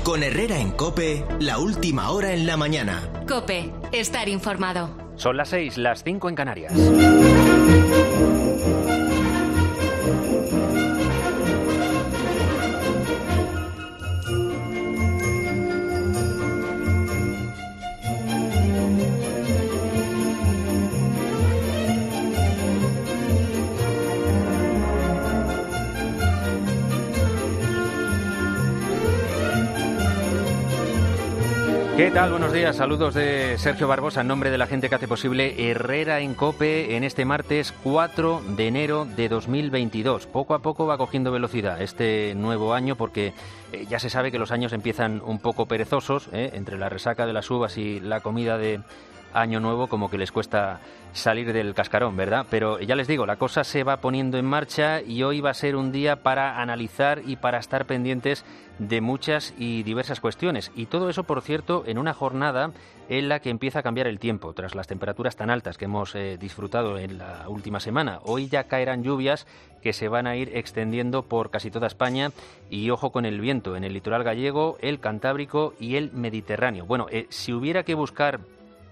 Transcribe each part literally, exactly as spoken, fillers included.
Con Herrera en COPE, la última hora en la mañana. COPE, estar informado. Son las seis, las cinco en Canarias. ¿Qué tal? Buenos días. Saludos de Sergio Barbosa en nombre de la gente que hace posible Herrera en COPE en este martes cuatro de enero de dos mil veintidós. Poco a poco va cogiendo velocidad este nuevo año porque eh, ya se sabe que los años empiezan un poco perezosos, ¿eh? Entre la resaca de las uvas y la comida de Año Nuevo, como que les cuesta salir del cascarón, ¿verdad? Pero ya les digo, la cosa se va poniendo en marcha y hoy va a ser un día para analizar y para estar pendientes de muchas y diversas cuestiones. Y todo eso, por cierto, en una jornada en la que empieza a cambiar el tiempo, tras las temperaturas tan altas que hemos eh, disfrutado en la última semana. Hoy ya caerán lluvias que se van a ir extendiendo por casi toda España y ojo con el viento en el litoral gallego, el Cantábrico y el Mediterráneo. Bueno, eh, si hubiera que buscar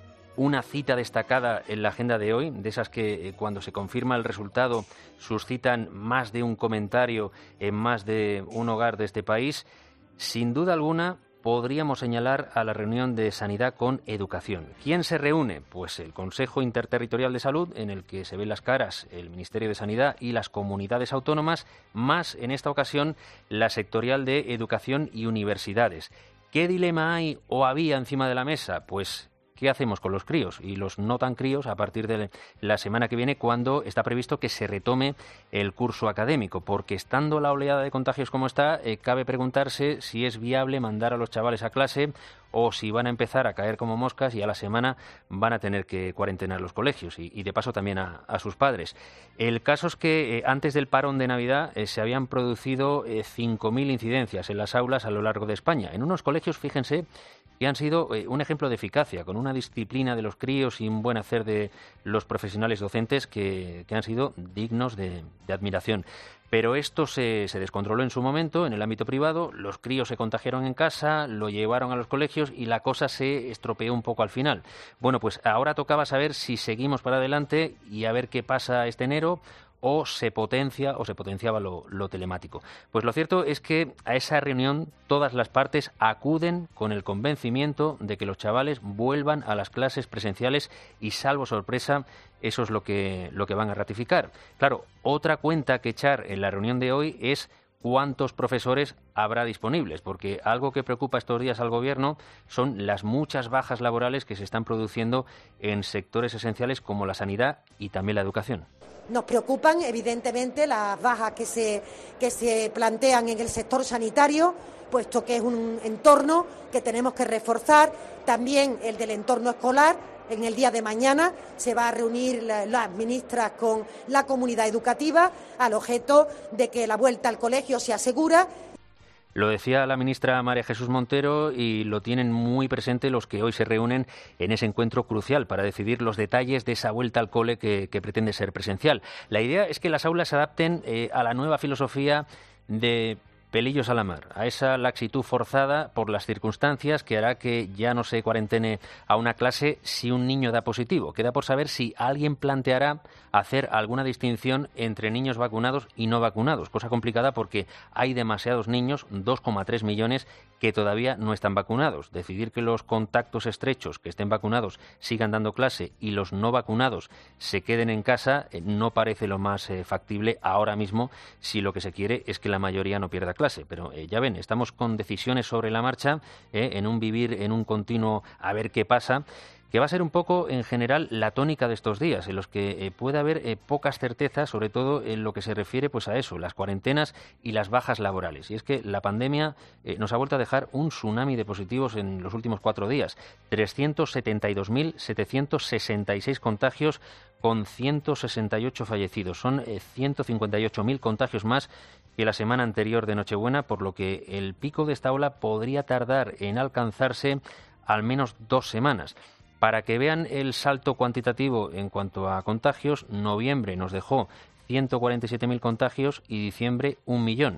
una cita destacada en la agenda de hoy, de esas que eh, cuando se confirma el resultado suscitan más de un comentario en más de un hogar de este país, sin duda alguna podríamos señalar a la reunión de Sanidad con Educación. ¿Quién se reúne? Pues el Consejo Interterritorial de Salud, en el que se ven las caras el Ministerio de Sanidad y las comunidades autónomas, más en esta ocasión la sectorial de Educación y Universidades. ¿Qué dilema hay o había encima de la mesa? Pues ¿qué hacemos con los críos y los no tan críos a partir de la semana que viene, cuando está previsto que se retome el curso académico? Porque estando la oleada de contagios como está, eh, cabe preguntarse si es viable mandar a los chavales a clase o si van a empezar a caer como moscas y a la semana van a tener que cuarentenar los colegios y, y de paso también a, a sus padres. El caso es que eh, antes del parón de Navidad eh, se habían producido eh, cinco mil incidencias en las aulas a lo largo de España. En unos colegios, fíjense, que han sido eh, un ejemplo de eficacia, con una disciplina de los críos y un buen hacer de los profesionales docentes que, que han sido dignos de, de admiración. Pero esto se, se descontroló en su momento en el ámbito privado, los críos se contagiaron en casa, lo llevaron a los colegios y la cosa se estropeó un poco al final. Bueno, pues ahora tocaba saber si seguimos para adelante y a ver qué pasa este enero, o se potencia o se potenciaba lo, lo telemático. Pues lo cierto es que a esa reunión todas las partes acuden con el convencimiento de que los chavales vuelvan a las clases presenciales y, salvo sorpresa, eso es lo que, lo que van a ratificar. Claro, otra cuenta que echar en la reunión de hoy es cuántos profesores habrá disponibles, porque algo que preocupa estos días al Gobierno son las muchas bajas laborales que se están produciendo en sectores esenciales como la sanidad y también la educación. Nos preocupan, evidentemente, las bajas que se, que se plantean en el sector sanitario, puesto que es un entorno que tenemos que reforzar, también el del entorno escolar. En el día de mañana se va a reunir la, las ministras con la comunidad educativa al objeto de que la vuelta al colegio sea segura. Lo decía la ministra María Jesús Montero y lo tienen muy presente los que hoy se reúnen en ese encuentro crucial para decidir los detalles de esa vuelta al cole que, que pretende ser presencial. La idea es que las aulas se adapten eh, a la nueva filosofía de pelillos a la mar, a esa laxitud forzada por las circunstancias que hará que ya no se cuarentene a una clase si un niño da positivo. Queda por saber si alguien planteará hacer alguna distinción entre niños vacunados y no vacunados, cosa complicada porque hay demasiados niños, dos coma tres millones, que todavía no están vacunados. Decidir que los contactos estrechos que estén vacunados sigan dando clase y los no vacunados se queden en casa eh, no parece lo más eh, factible ahora mismo, si lo que se quiere es que la mayoría no pierda clase. Pero eh, ya ven, estamos con decisiones sobre la marcha, eh, en un vivir, en un continuo a ver qué pasa, que va a ser un poco, en general, la tónica de estos días, en los que eh, puede haber eh, pocas certezas, sobre todo en lo que se refiere pues a eso, las cuarentenas y las bajas laborales. Y es que la pandemia eh, nos ha vuelto a dejar un tsunami de positivos en los últimos cuatro días. trescientos setenta y dos mil setecientos sesenta y seis contagios con ciento sesenta y ocho fallecidos. Son eh, ciento cincuenta y ocho mil contagios más que la semana anterior de Nochebuena, por lo que el pico de esta ola podría tardar en alcanzarse al menos dos semanas. Para que vean el salto cuantitativo en cuanto a contagios, noviembre nos dejó ciento cuarenta y siete mil contagios y diciembre un millón.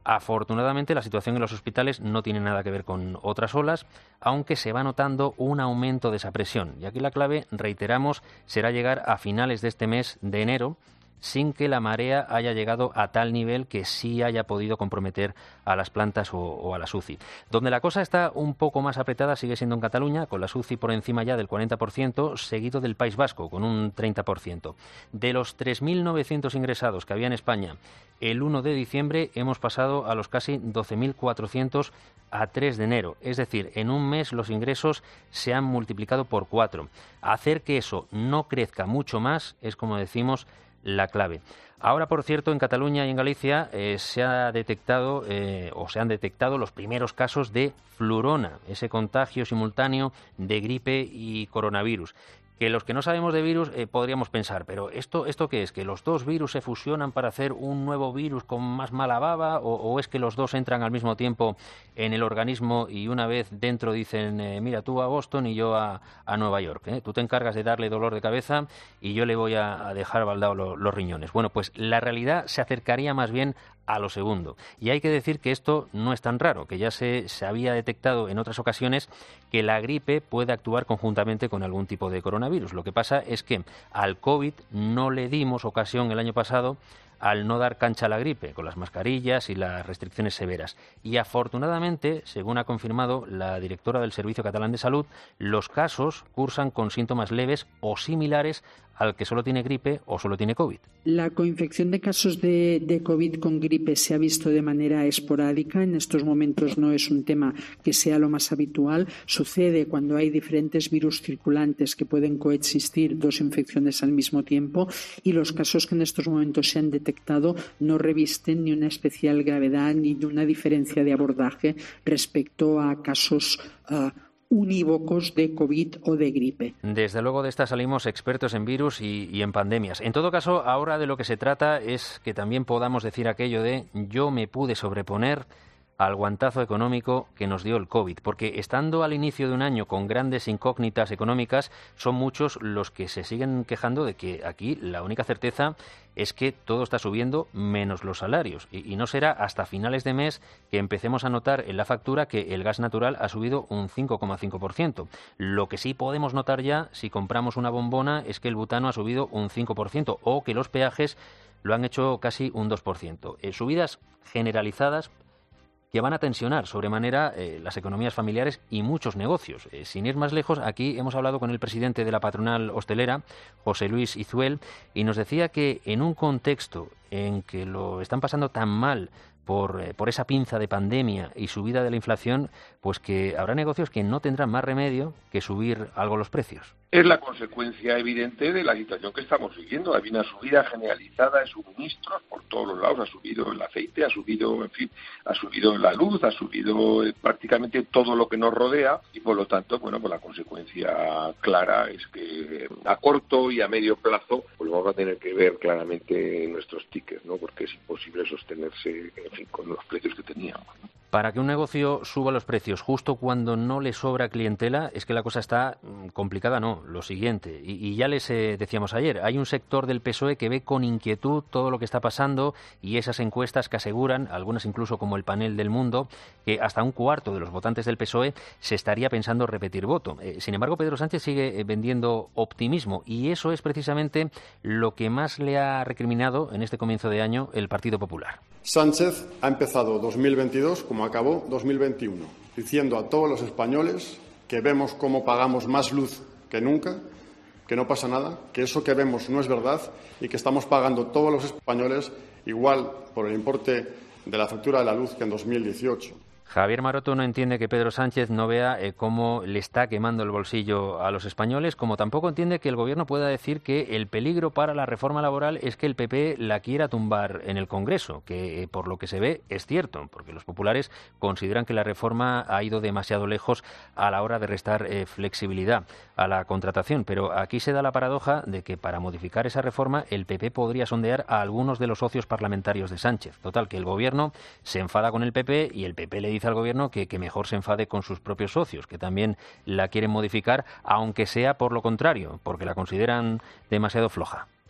Afortunadamente, la situación en los hospitales no tiene nada que ver con otras olas, aunque se va notando un aumento de esa presión. Y aquí la clave, reiteramos, será llegar a finales de este mes de enero, sin que la marea haya llegado a tal nivel que sí haya podido comprometer a las plantas o, o a las U C I. Donde la cosa está un poco más apretada sigue siendo en Cataluña, con las U C I por encima ya del cuarenta por ciento, seguido del País Vasco, con un treinta por ciento. De los tres mil novecientos ingresados que había en España el uno de diciembre, hemos pasado a los casi doce mil cuatrocientos a tres de enero. Es decir, en un mes los ingresos se han multiplicado por cuatro. Hacer que eso no crezca mucho más es, como decimos, la clave. Ahora, por cierto, en Cataluña y en Galicia eh, se ha detectado eh, o se han detectado los primeros casos de flurona, ese contagio simultáneo de gripe y coronavirus. Que los que no sabemos de virus eh, podríamos pensar, pero ¿esto, ¿esto qué es? ¿Que los dos virus se fusionan para hacer un nuevo virus con más mala baba? ¿O, o es que los dos entran al mismo tiempo en el organismo y una vez dentro dicen, eh, mira, tú a Boston y yo a, a Nueva York? ¿eh? Tú te encargas de darle dolor de cabeza y yo le voy a, a dejar baldados lo, los riñones. Bueno, pues la realidad se acercaría más bien a lo segundo. Y hay que decir que esto no es tan raro, que ya se, se había detectado en otras ocasiones que la gripe puede actuar conjuntamente con algún tipo de coronavirus. Lo que pasa es que al COVID no le dimos ocasión el año pasado al no dar cancha a la gripe, con las mascarillas y las restricciones severas. Y afortunadamente, según ha confirmado la directora del Servicio Catalán de Salud, los casos cursan con síntomas leves o similares al que solo tiene gripe o solo tiene COVID. La coinfección de casos de, de COVID con gripe se ha visto de manera esporádica. En estos momentos no es un tema que sea lo más habitual. Sucede cuando hay diferentes virus circulantes que pueden coexistir dos infecciones al mismo tiempo, y los casos que en estos momentos se han detectado no revisten ni una especial gravedad ni una diferencia de abordaje respecto a casos uh, unívocos de COVID o de gripe. Desde luego de esta salimos expertos en virus y, y en pandemias. En todo caso, ahora de lo que se trata es que también podamos decir aquello de yo me pude sobreponer al guantazo económico que nos dio el COVID, porque estando al inicio de un año con grandes incógnitas económicas, son muchos los que se siguen quejando de que aquí la única certeza es que todo está subiendo menos los salarios, y, y no será hasta finales de mes que empecemos a notar en la factura que el gas natural ha subido un cinco coma cinco por ciento. Lo que sí podemos notar ya, si compramos una bombona, es que el butano ha subido un cinco por ciento o que los peajes lo han hecho casi un dos por ciento. Eh, subidas generalizadas que van a tensionar sobremanera eh, las economías familiares y muchos negocios. Eh, sin ir más lejos, aquí hemos hablado con el presidente de la patronal hostelera, José Luis Izuel, y nos decía que en un contexto en que lo están pasando tan mal por, eh, por esa pinza de pandemia y subida de la inflación, pues que habrá negocios que no tendrán más remedio que subir algo los precios. Es la consecuencia evidente de la situación que estamos viviendo. Hay una subida generalizada de suministros por todos los lados. Ha subido el aceite, ha subido, en fin, ha subido la luz, ha subido prácticamente todo lo que nos rodea, y por lo tanto, bueno, pues la consecuencia clara es que a corto y a medio plazo pues vamos a tener que ver claramente nuestros tickets, ¿no? Porque es imposible sostenerse, en fin, con los precios que teníamos, ¿no? Para que un negocio suba los precios justo cuando no le sobra clientela, es que la cosa está complicada, no, lo siguiente. Y, y ya les eh, decíamos ayer, hay un sector del P S O E que ve con inquietud todo lo que está pasando, y esas encuestas que aseguran, algunas incluso como el Panel del Mundo, que hasta un cuarto de los votantes del P S O E se estaría pensando repetir voto. Eh, sin embargo, Pedro Sánchez sigue eh, vendiendo optimismo, y eso es precisamente lo que más le ha recriminado en este comienzo de año el Partido Popular. Sánchez ha empezado dos mil veintidós como acabó dos mil veintiuno, diciendo a todos los españoles que vemos cómo pagamos más luz que nunca, que no pasa nada, que eso que vemos no es verdad y que estamos pagando todos los españoles igual por el importe de la factura de la luz que en dos mil dieciocho. Javier Maroto no entiende que Pedro Sánchez no vea eh, cómo le está quemando el bolsillo a los españoles, como tampoco entiende que el Gobierno pueda decir que el peligro para la reforma laboral es que el P P la quiera tumbar en el Congreso, que eh, por lo que se ve es cierto, porque los populares consideran que la reforma ha ido demasiado lejos a la hora de restar eh, flexibilidad a la contratación. Pero aquí se da la paradoja de que para modificar esa reforma el P P podría sondear a algunos de los socios parlamentarios de Sánchez. Total, que el Gobierno se enfada con el P P y el P P le dice al Gobierno que, que mejor se enfade con sus propios socios, que también la quieren modificar, aunque sea por lo contrario, porque la consideran demasiado floja.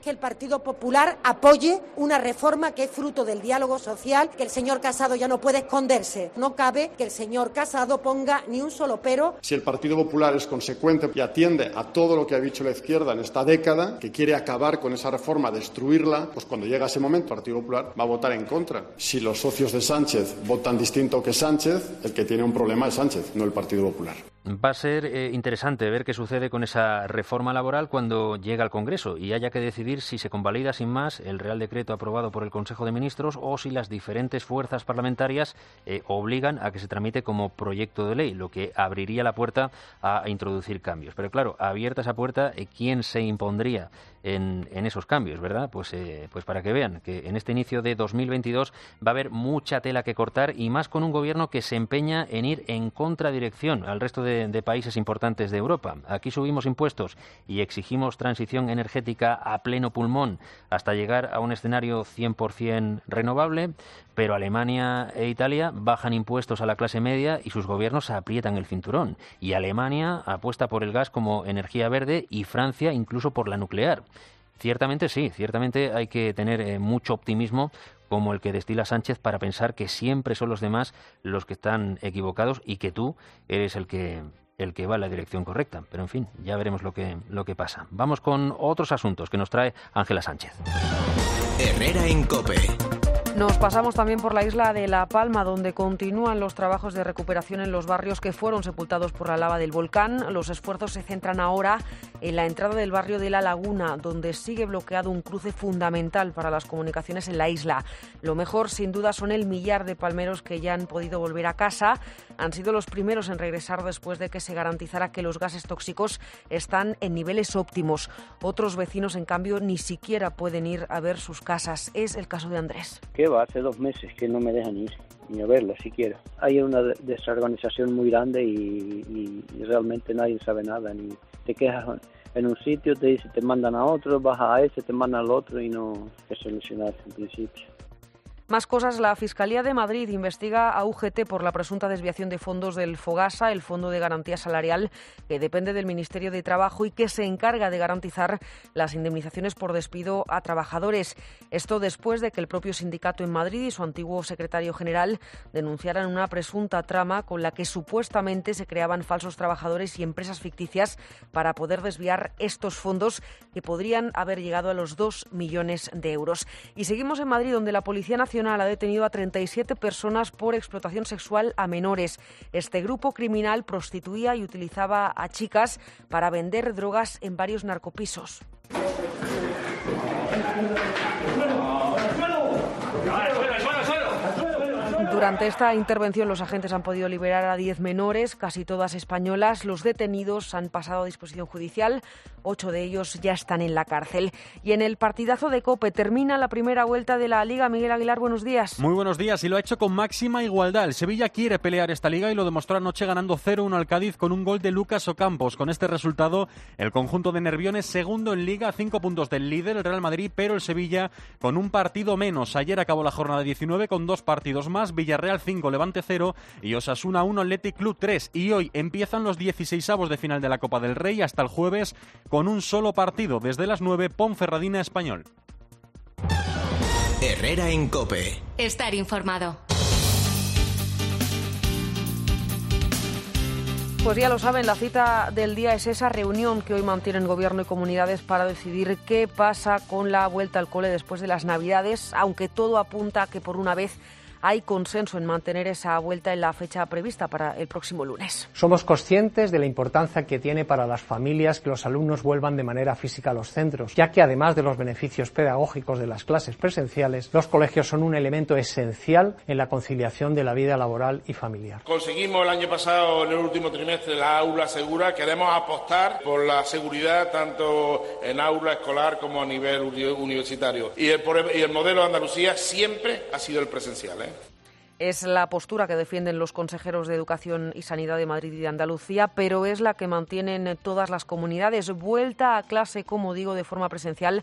que el Partido Popular apoye una reforma que es fruto del diálogo social, que el señor Casado ya no puede esconderse. No cabe que el señor Casado ponga ni un solo pero. Si el Partido Popular es consecuente y atiende a todo lo que ha dicho la izquierda en esta década, que quiere acabar con esa reforma, destruirla, pues cuando llega ese momento el Partido Popular va a votar en contra. Si los socios de Sánchez votan distinto que Sánchez, el que tiene un problema es Sánchez, no el Partido Popular. Va a ser eh, interesante ver qué sucede con esa reforma laboral cuando llega al Congreso y haya que decidir si se convalida sin más el Real Decreto aprobado por el Consejo de Ministros o si las diferentes fuerzas parlamentarias eh, obligan a que se tramite como proyecto de ley, lo que abriría la puerta a, a introducir cambios. Pero claro, abierta esa puerta, eh, ¿quién se impondría en, en esos cambios, verdad? Pues, eh, pues para que vean que en este inicio de dos mil veintidós va a haber mucha tela que cortar y más con un gobierno que se empeña en ir en contradirección al resto de de países importantes de Europa. Aquí subimos impuestos y exigimos transición energética a pleno pulmón hasta llegar a un escenario cien por ciento renovable, pero Alemania e Italia bajan impuestos a la clase media y sus gobiernos aprietan el cinturón. Y Alemania apuesta por el gas como energía verde y Francia incluso por la nuclear. Ciertamente sí, ciertamente hay que tener eh, mucho optimismo como el que destila Sánchez para pensar que siempre son los demás los que están equivocados y que tú eres el que el que va en la dirección correcta. Pero en fin, ya veremos lo que lo que pasa. Vamos con otros asuntos que nos trae Ángela Sánchez. Herrera en COPE. Nos pasamos también por la isla de La Palma, donde continúan los trabajos de recuperación en los barrios que fueron sepultados por la lava del volcán. Los esfuerzos se centran ahora en la entrada del barrio de La Laguna, donde sigue bloqueado un cruce fundamental para las comunicaciones en la isla. Lo mejor, sin duda, son el millar de palmeros que ya han podido volver a casa. Han sido los primeros en regresar después de que se garantizara que los gases tóxicos están en niveles óptimos. Otros vecinos, en cambio, ni siquiera pueden ir a ver sus casas. Es el caso de Andrés. ¿Qué va? Hace dos meses que no me dejan ir ni a verla siquiera. Hay una desorganización muy grande y, y, y realmente nadie sabe nada. Ni te quejas en un sitio, te dice, te mandan a otro, vas a ese, te mandan al otro y no es solucionar en principio. Más cosas, la Fiscalía de Madrid investiga a U G T por la presunta desviación de fondos del FOGASA, el Fondo de Garantía Salarial, que depende del Ministerio de Trabajo y que se encarga de garantizar las indemnizaciones por despido a trabajadores. Esto después de que el propio sindicato en Madrid y su antiguo secretario general denunciaran una presunta trama con la que supuestamente se creaban falsos trabajadores y empresas ficticias para poder desviar estos fondos que podrían haber llegado a los dos millones de euros. Y seguimos en Madrid, donde la Policía Nacional ha detenido a treinta y siete personas por explotación sexual a menores. Este grupo criminal prostituía y utilizaba a chicas para vender drogas en varios narcopisos. Durante esta intervención los agentes han podido liberar a diez menores, casi todas españolas. Los detenidos han pasado a disposición judicial, ocho de ellos ya están en la cárcel. Y en el partidazo de COPE termina la primera vuelta de la Liga. Miguel Aguilar, buenos días. Muy buenos días, y lo ha hecho con máxima igualdad. El Sevilla quiere pelear esta Liga y lo demostró anoche ganando cero uno al Cádiz con un gol de Lucas Ocampos. Con este resultado, el conjunto de Nervión es segundo en Liga, a cinco puntos del líder, el Real Madrid, pero el Sevilla con un partido menos. Ayer acabó la jornada diecinueve con dos partidos más, Villarreal cinco, Levante cero y Osasuna uno, Athletic Club tres. Y hoy empiezan los dieciseisavos de final de la Copa del Rey hasta el jueves con un solo partido. Desde las nueve, Ponferradina Español. Herrera en COPE. Estar informado. Pues ya lo saben, la cita del día es esa reunión que hoy mantienen Gobierno y comunidades para decidir qué pasa con la vuelta al cole después de las Navidades, aunque todo apunta a que por una vez hay consenso en mantener esa vuelta en la fecha prevista para el próximo lunes. Somos conscientes de la importancia que tiene para las familias que los alumnos vuelvan de manera física a los centros, ya que además de los beneficios pedagógicos de las clases presenciales, los colegios son un elemento esencial en la conciliación de la vida laboral y familiar. Conseguimos el año pasado, en el último trimestre, la aula segura. Queremos apostar por la seguridad tanto en aula escolar como a nivel universitario. Y el, y el modelo de Andalucía siempre ha sido el presencial, ¿eh? Es la postura que defienden los consejeros de Educación y Sanidad de Madrid y de Andalucía, pero es la que mantienen todas las comunidades. Vuelta a clase, como digo, de forma presencial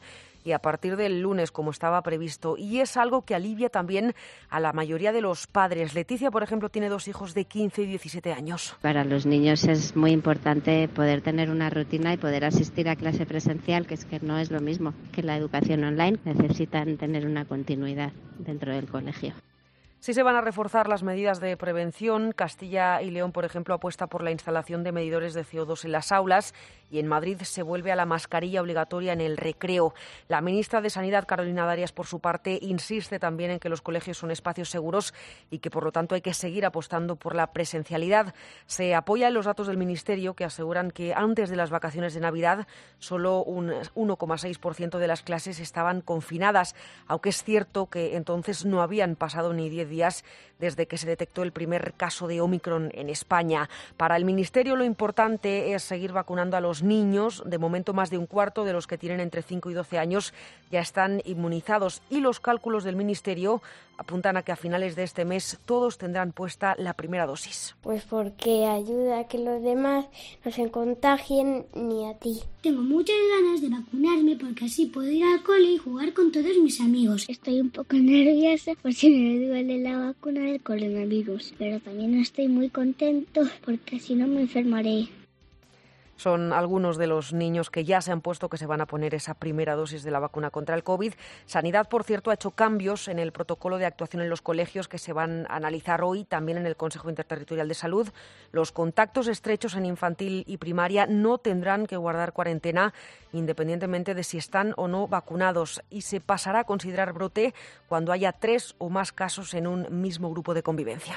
y a partir del lunes, como estaba previsto. Y es algo que alivia también a la mayoría de los padres. Leticia, por ejemplo, tiene dos hijos de quince y diecisiete años. Para los niños es muy importante poder tener una rutina y poder asistir a clase presencial, que es que no es lo mismo que la educación online. Necesitan tener una continuidad dentro del colegio. Sí se van a reforzar las medidas de prevención. Castilla y León, por ejemplo, apuesta por la instalación de medidores de C O dos en las aulas y en Madrid se vuelve a la mascarilla obligatoria en el recreo. La ministra de Sanidad, Carolina Darias, por su parte, insiste también en que los colegios son espacios seguros y que, por lo tanto, hay que seguir apostando por la presencialidad. Se apoya en los datos del Ministerio, que aseguran que antes de las vacaciones de Navidad solo un uno coma seis por ciento de las clases estaban confinadas, aunque es cierto que entonces no habían pasado ni diez días desde que se detectó el primer caso de Ómicron en España. Para el Ministerio lo importante es seguir vacunando a los niños. De momento, más de un cuarto de los que tienen entre cinco y doce años ya están inmunizados y los cálculos del Ministerio apuntan a que a finales de este mes todos tendrán puesta la primera dosis. Pues porque ayuda a que los demás no se contagien ni a ti. Tengo muchas ganas de vacunarme porque así puedo ir al cole y jugar con todos mis amigos. Estoy un poco nerviosa por si me duele la vacuna del coronavirus, pero también estoy muy contento porque si no me enfermaré. Son algunos de los niños que ya se han puesto, que se van a poner esa primera dosis de la vacuna contra el COVID. Sanidad, por cierto, ha hecho cambios en el protocolo de actuación en los colegios que se van a analizar hoy, también en el Consejo Interterritorial de Salud. Los contactos estrechos en infantil y primaria no tendrán que guardar cuarentena, independientemente de si están o no vacunados, y se pasará a considerar brote cuando haya tres o más casos en un mismo grupo de convivencia.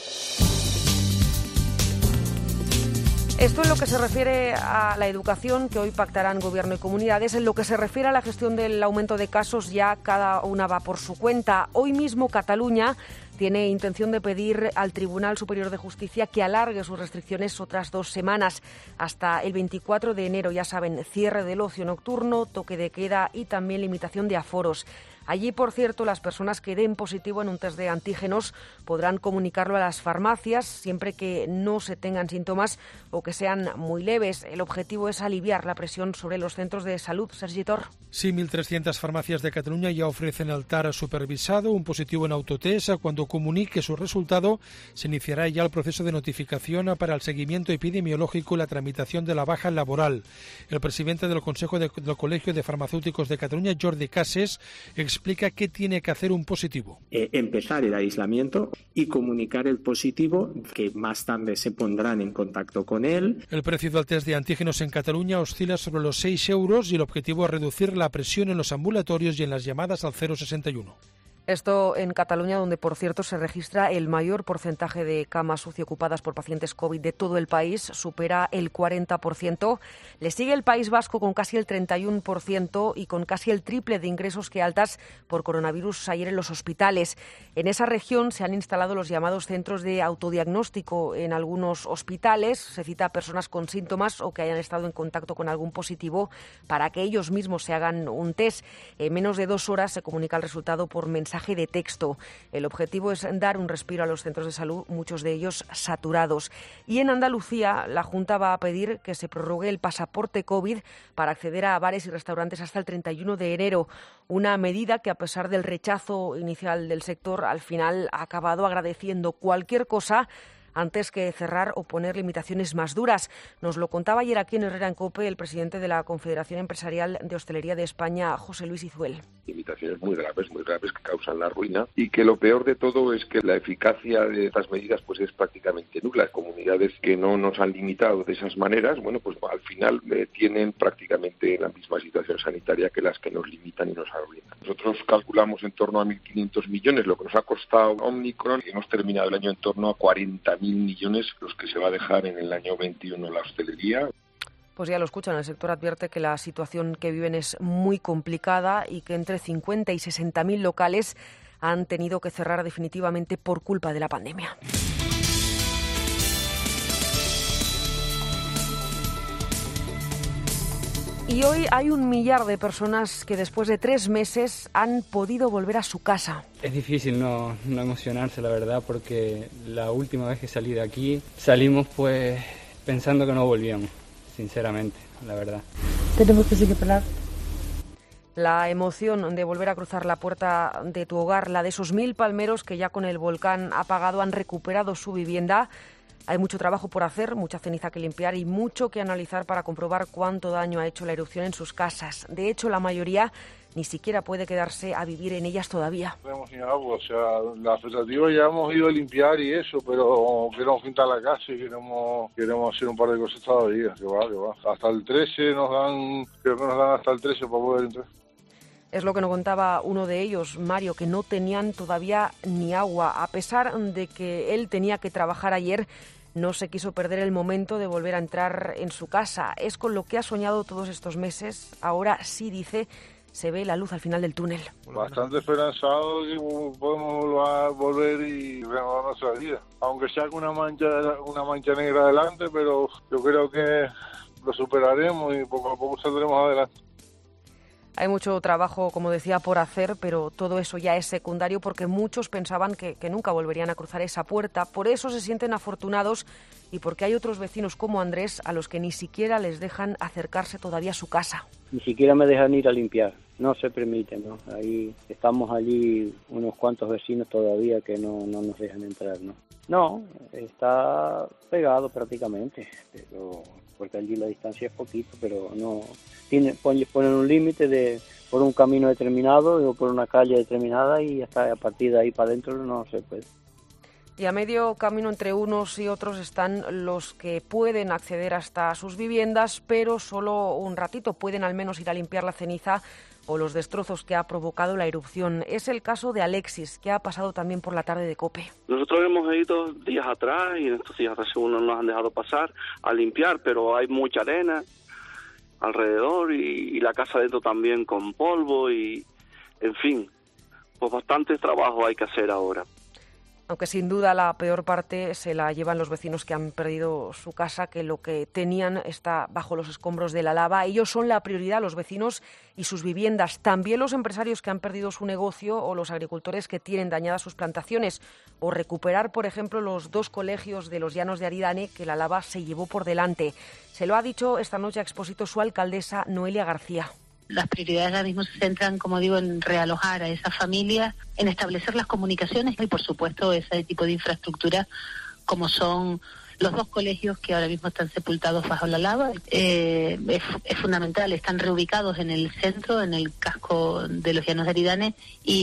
Esto en lo que se refiere a la educación, que hoy pactarán Gobierno y comunidades. En lo que se refiere a la gestión del aumento de casos, ya cada una va por su cuenta. Hoy mismo Cataluña tiene intención de pedir al Tribunal Superior de Justicia que alargue sus restricciones otras dos semanas, hasta el veinticuatro de enero. Ya saben, cierre del ocio nocturno, toque de queda y también limitación de aforos. Allí, por cierto, las personas que den positivo en un test de antígenos podrán comunicarlo a las farmacias siempre que no se tengan síntomas o que sean muy leves. El objetivo es aliviar la presión sobre los centros de salud. Sergi Tor. Sí, mil trescientas farmacias de Cataluña ya ofrecen al T A R supervisado un positivo en autotest. Cuando comunique su resultado, se iniciará ya el proceso de notificación para el seguimiento epidemiológico y la tramitación de la baja laboral. El presidente del Consejo de, del Colegio de Farmacéuticos de Cataluña, Jordi Cases, explica qué tiene que hacer un positivo. Eh, empezar el aislamiento y comunicar el positivo, que más tarde se pondrán en contacto con él. El precio del test de antígenos en Cataluña oscila sobre los seis euros y el objetivo es reducir la presión en los ambulatorios y en las llamadas al cero sesenta y uno. Esto en Cataluña, donde, por cierto, se registra el mayor porcentaje de camas UCI ocupadas por pacientes COVID de todo el país, supera el cuarenta por ciento. Le sigue el País Vasco con casi el treinta y uno por ciento y con casi el triple de ingresos que altas por coronavirus ayer en los hospitales. En esa región se han instalado los llamados centros de autodiagnóstico en algunos hospitales. Se cita a personas con síntomas o que hayan estado en contacto con algún positivo para que ellos mismos se hagan un test. En menos de dos horas se comunica el resultado por mensaje de texto. El objetivo es dar un respiro a los centros de salud, muchos de ellos saturados. Y en Andalucía, la Junta va a pedir que se prorrogue el pasaporte COVID para acceder a bares y restaurantes hasta el treinta y uno de enero. Una medida que, a pesar del rechazo inicial del sector, al final ha acabado agradeciendo cualquier cosa antes que cerrar o poner limitaciones más duras. Nos lo contaba ayer aquí en Herrera en COPE el presidente de la Confederación Empresarial de Hostelería de España, José Luis Izuel. Limitaciones muy graves, muy graves que causan la ruina y que lo peor de todo es que la eficacia de estas medidas pues es prácticamente nula. Comunidades que no nos han limitado de esas maneras, bueno, pues al final eh, tienen prácticamente la misma situación sanitaria que las que nos limitan y nos arruinan. Nosotros calculamos en torno a mil quinientos millones lo que nos ha costado Omicron y hemos terminado el año en torno a cuarenta mil millones los que se va a dejar en el año veintiuno la hostelería. Pues ya lo escuchan, el sector advierte que la situación que viven es muy complicada y que entre cincuenta y sesenta mil locales han tenido que cerrar definitivamente por culpa de la pandemia. Y hoy hay un millar de personas que después de tres meses han podido volver a su casa. Es difícil no, no emocionarse, la verdad, porque la última vez que salí de aquí salimos pues pensando que no volvíamos, sinceramente, la verdad. Tenemos que seguir para La emoción de volver a cruzar la puerta de tu hogar, la de esos mil palmeros que ya con el volcán apagado han recuperado su vivienda. Hay mucho trabajo por hacer, mucha ceniza que limpiar y mucho que analizar para comprobar cuánto daño ha hecho la erupción en sus casas. De hecho, la mayoría ni siquiera puede quedarse a vivir en ellas todavía. No tenemos ni agua, o sea, la afectativa ya hemos ido a limpiar y eso, pero queremos pintar la casa y queremos queremos hacer un par de cosas todavía, que va, que va. Hasta el trece nos dan, creo que nos dan hasta el trece para poder entrar. Es lo que nos contaba uno de ellos, Mario, que no tenían todavía ni agua. A pesar de que él tenía que trabajar ayer, no se quiso perder el momento de volver a entrar en su casa. Es con lo que ha soñado todos estos meses. Ahora sí, dice, se ve la luz al final del túnel. Bastante esperanzado que podemos volver y renovar nuestra vida. Aunque sea con una mancha, una mancha negra adelante, pero yo creo que lo superaremos y poco a poco saldremos adelante. Hay mucho trabajo, como decía, por hacer, pero todo eso ya es secundario porque muchos pensaban que, que nunca volverían a cruzar esa puerta. Por eso se sienten afortunados y porque hay otros vecinos como Andrés a los que ni siquiera les dejan acercarse todavía a su casa. Ni siquiera me dejan ir a limpiar, no se permite, ¿no? Ahí estamos allí unos cuantos vecinos todavía que no, no nos dejan entrar, ¿no? No, está pegado prácticamente, pero porque allí la distancia es poquito, pero no tiene ponen un límite de por un camino determinado o por una calle determinada y hasta a partir de ahí para adentro no se puede. Y a medio camino entre unos y otros están los que pueden acceder hasta sus viviendas, pero solo un ratito, pueden al menos ir a limpiar la ceniza o los destrozos que ha provocado la erupción. Es el caso de Alexis, que ha pasado también por la tarde de COPE. Nosotros hemos ido días atrás y en estos días atrás uno nos han dejado pasar a limpiar, pero hay mucha arena alrededor y, y la casa dentro también con polvo y, en fin, pues bastante trabajo hay que hacer ahora. Aunque sin duda la peor parte se la llevan los vecinos que han perdido su casa, que lo que tenían está bajo los escombros de la lava. Ellos son la prioridad, los vecinos y sus viviendas. También los empresarios que han perdido su negocio o los agricultores que tienen dañadas sus plantaciones. O recuperar, por ejemplo, los dos colegios de los Llanos de Aridane que la lava se llevó por delante. Se lo ha dicho esta noche a Expósito su alcaldesa Noelia García. Las prioridades ahora mismo se centran, como digo, en realojar a esa familia, en establecer las comunicaciones y, por supuesto, ese tipo de infraestructura como son los dos colegios que ahora mismo están sepultados bajo la lava. Eh, es, es fundamental, están reubicados en el centro, en el casco de los Llanos de Aridane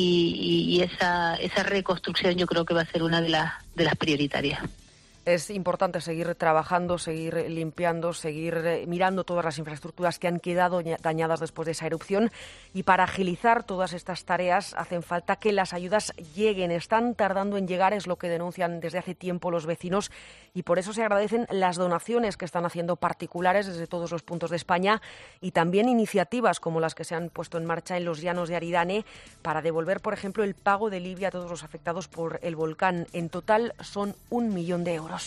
y, y esa, esa reconstrucción yo creo que va a ser una de las, de las prioritarias. Es importante seguir trabajando, seguir limpiando, seguir mirando todas las infraestructuras que han quedado dañadas después de esa erupción y para agilizar todas estas tareas hacen falta que las ayudas lleguen. Están tardando en llegar, es lo que denuncian desde hace tiempo los vecinos y por eso se agradecen las donaciones que están haciendo particulares desde todos los puntos de España y también iniciativas como las que se han puesto en marcha en los Llanos de Aridane para devolver, por ejemplo, el pago del I B I a todos los afectados por el volcán. En total son un millón de euros.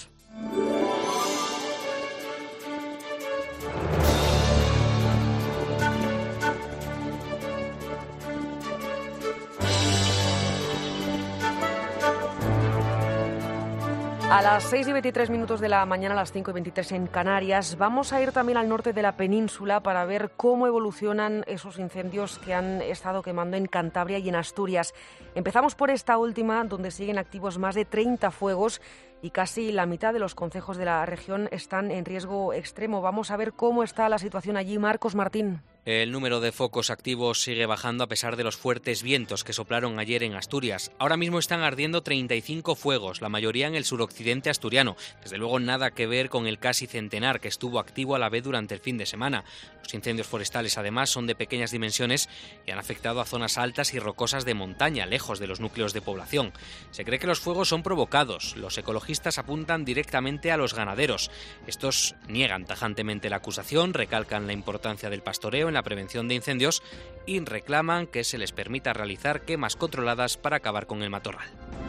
A las seis y veintitrés minutos de la mañana, a las cinco y veintitrés en Canarias, vamos a ir también al norte de la península para ver cómo evolucionan esos incendios que han estado quemando en Cantabria y en Asturias. Empezamos por esta última, donde siguen activos más de treinta fuegos y casi la mitad de los concejos de la región están en riesgo extremo. Vamos a ver cómo está la situación allí. Marcos Martín. El número de focos activos sigue bajando a pesar de los fuertes vientos que soplaron ayer en Asturias. Ahora mismo están ardiendo treinta y cinco fuegos, la mayoría en el suroccidente asturiano. Desde luego nada que ver con el casi centenar que estuvo activo a la vez durante el fin de semana. Los incendios forestales además son de pequeñas dimensiones y han afectado a zonas altas y rocosas de montaña, lejos de los núcleos de población. Se cree que los fuegos son provocados. Los ecologistas apuntan directamente a los ganaderos. Estos niegan tajantemente la acusación, recalcan la importancia del pastoreo en la prevención de incendios y reclaman que se les permita realizar quemas controladas para acabar con el matorral.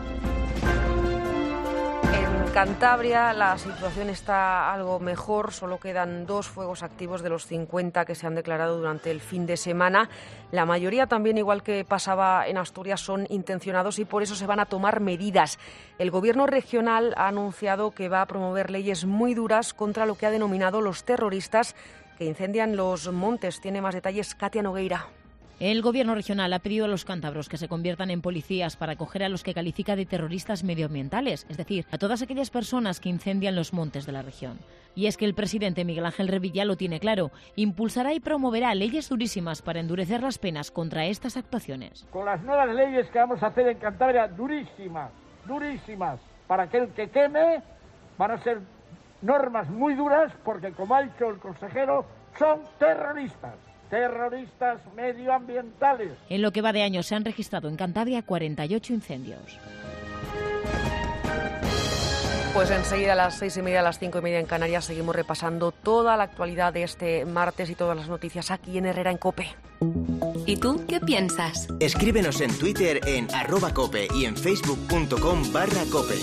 En Cantabria la situación está algo mejor, solo quedan dos fuegos activos de los cincuenta que se han declarado durante el fin de semana. La mayoría también, igual que pasaba en Asturias, son intencionados y por eso se van a tomar medidas. El Gobierno regional ha anunciado que va a promover leyes muy duras contra lo que ha denominado los terroristas que incendian los montes. Tiene más detalles Katia Nogueira. El gobierno regional ha pedido a los cántabros que se conviertan en policías para acoger a los que califica de terroristas medioambientales, es decir, a todas aquellas personas que incendian los montes de la región. Y es que el presidente Miguel Ángel Revilla lo tiene claro, impulsará y promoverá leyes durísimas para endurecer las penas contra estas actuaciones. Con las nuevas leyes que vamos a hacer en Cantabria, durísimas, durísimas, para aquel que queme, van a ser normas muy duras porque, como ha dicho el consejero, son terroristas. Terroristas medioambientales. En lo que va de año se han registrado en Cantabria cuarenta y ocho incendios. Pues enseguida a las seis y media, a las cinco y media en Canarias seguimos repasando toda la actualidad de este martes y todas las noticias aquí en Herrera en COPE. ¿Y tú qué piensas? Escríbenos en Twitter en arroba cope y en facebook.com barra cope.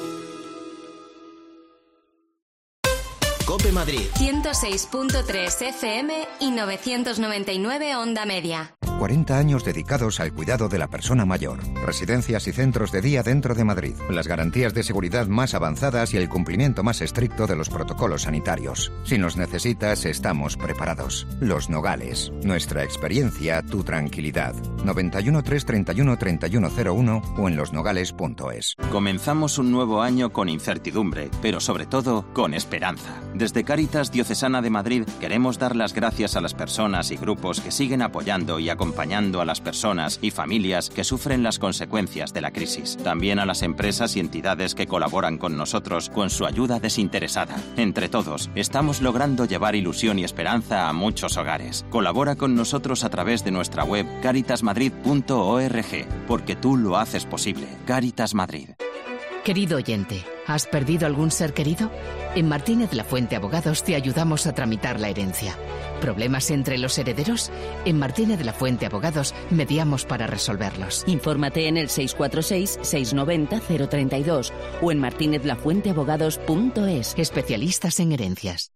Cope Madrid. ciento seis punto tres F M y novecientos noventa y nueve Onda Media. cuarenta años dedicados al cuidado de la persona mayor. Residencias y centros de día dentro de Madrid. Las garantías de seguridad más avanzadas y el cumplimiento más estricto de los protocolos sanitarios. Si nos necesitas, estamos preparados. Los Nogales. Nuestra experiencia, tu tranquilidad. noventa y uno, trescientos treinta y uno, treinta y uno cero uno o en losnogales punto es. Comenzamos un nuevo año con incertidumbre, pero sobre todo con esperanza. Desde Cáritas Diocesana de Madrid queremos dar las gracias a las personas y grupos que siguen apoyando y acompañando a las personas y familias que sufren las consecuencias de la crisis. También a las empresas y entidades que colaboran con nosotros con su ayuda desinteresada. Entre todos, estamos logrando llevar ilusión y esperanza a muchos hogares. Colabora con nosotros a través de nuestra web caritas madrid punto org, porque tú lo haces posible. Cáritas Madrid. Querido oyente, ¿has perdido algún ser querido? En Martínez La Fuente Abogados te ayudamos a tramitar la herencia. ¿Problemas entre los herederos? En Martínez La Fuente Abogados mediamos para resolverlos. Infórmate en el seis cuatro seis, seis nueve cero, cero tres dos o en martínez la fuente abogados punto es. Especialistas en herencias.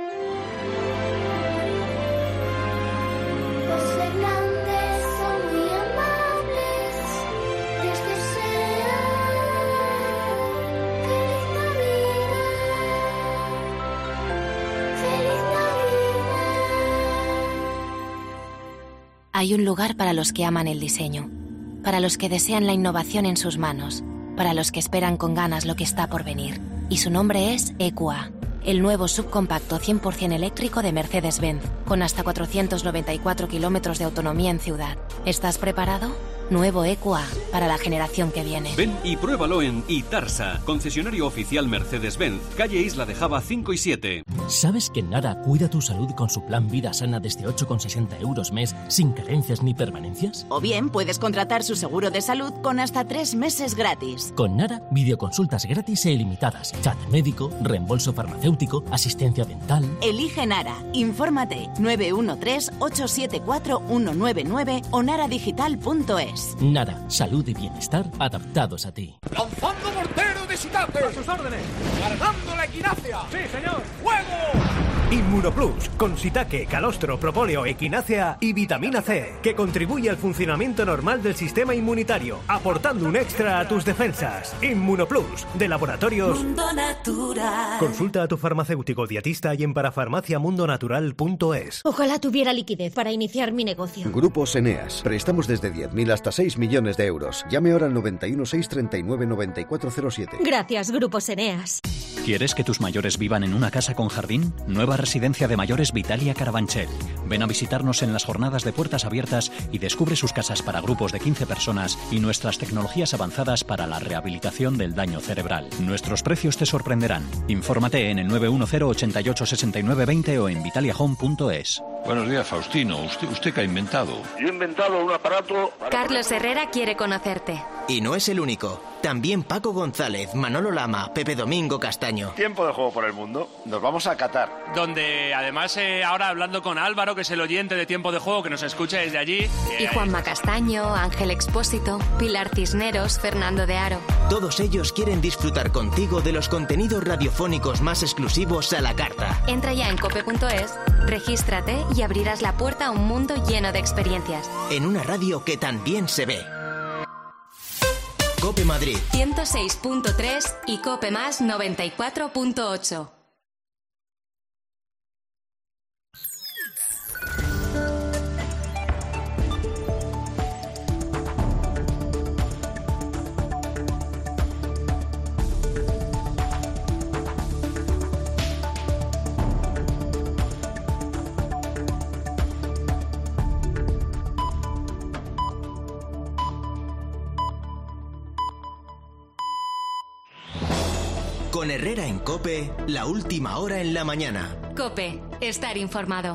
Hay un lugar para los que aman el diseño, para los que desean la innovación en sus manos, para los que esperan con ganas lo que está por venir. Y su nombre es E Q A, el nuevo subcompacto cien por ciento eléctrico de Mercedes-Benz, con hasta cuatrocientos noventa y cuatro kilómetros de autonomía en ciudad. ¿Estás preparado? Nuevo E Q A, para la generación que viene. Ven y pruébalo en Itarsa, concesionario oficial Mercedes-Benz, calle Isla de Java cinco y siete. ¿Sabes que Nara cuida tu salud con su plan Vida Sana desde ocho con sesenta euros mes, sin carencias ni permanencias? O bien puedes contratar su seguro de salud con hasta tres meses gratis. Con Nara, videoconsultas gratis e ilimitadas, chat médico, reembolso farmacéutico, asistencia dental. Elige Nara. Infórmate nueve uno tres, ocho siete cuatro, uno nueve nueve o naradigital punto es. Nara, salud y bienestar adaptados a ti. ¡Lanzando mortero de Shitate! ¡A sus órdenes! ¡Cargando la equinacia! ¡Sí, señor! ¡Fuego! Inmunoplus, con Shiitake, calostro, propóleo, equinácea y vitamina C, que contribuye al funcionamiento normal del sistema inmunitario, aportando un extra a tus defensas. Inmunoplus, de Laboratorios Mundo Natural. Consulta a tu farmacéutico dietista y en parafarmaciamundonatural punto es. Ojalá tuviera liquidez para iniciar mi negocio. Grupos Eneas. Prestamos desde diez mil hasta seis millones de euros. Llame ahora al noventa y uno, seiscientos treinta y nueve, noventa y cuatro cero siete. Gracias, Grupos Eneas. ¿Quieres que tus mayores vivan en una casa con jardín? Nueva residencia de mayores Vitalia Carabanchel. Ven a visitarnos en las jornadas de puertas abiertas y descubre sus casas para grupos de quince personas y nuestras tecnologías avanzadas para la rehabilitación del daño cerebral. Nuestros precios te sorprenderán. Infórmate en el nueve uno cero, ochenta y ocho, sesenta y nueve veinte o en vitalia home punto es. Buenos días, Faustino. ¿Usted, usted qué ha inventado? Yo he inventado un aparato... Para... Carlos Herrera quiere conocerte. Y no es el único. También Paco González, Manolo Lama, Pepe Domingo Castaño. Tiempo de juego por el mundo. Nos vamos a Qatar. Donde además eh, ahora hablando con Álvaro, que es el oyente de Tiempo de Juego, que nos escucha desde allí. Y Juanma Castaño, Ángel Expósito, Pilar Cisneros, Fernando de Aro. Todos ellos quieren disfrutar contigo de los contenidos radiofónicos más exclusivos a la carta. Entra ya en cope punto es, regístrate y abrirás la puerta a un mundo lleno de experiencias. En una radio que también se ve. Cope Madrid ciento seis punto tres y Cope Más noventa y cuatro punto ocho. Con Herrera en COPE, la última hora en la mañana. COPE, estar informado.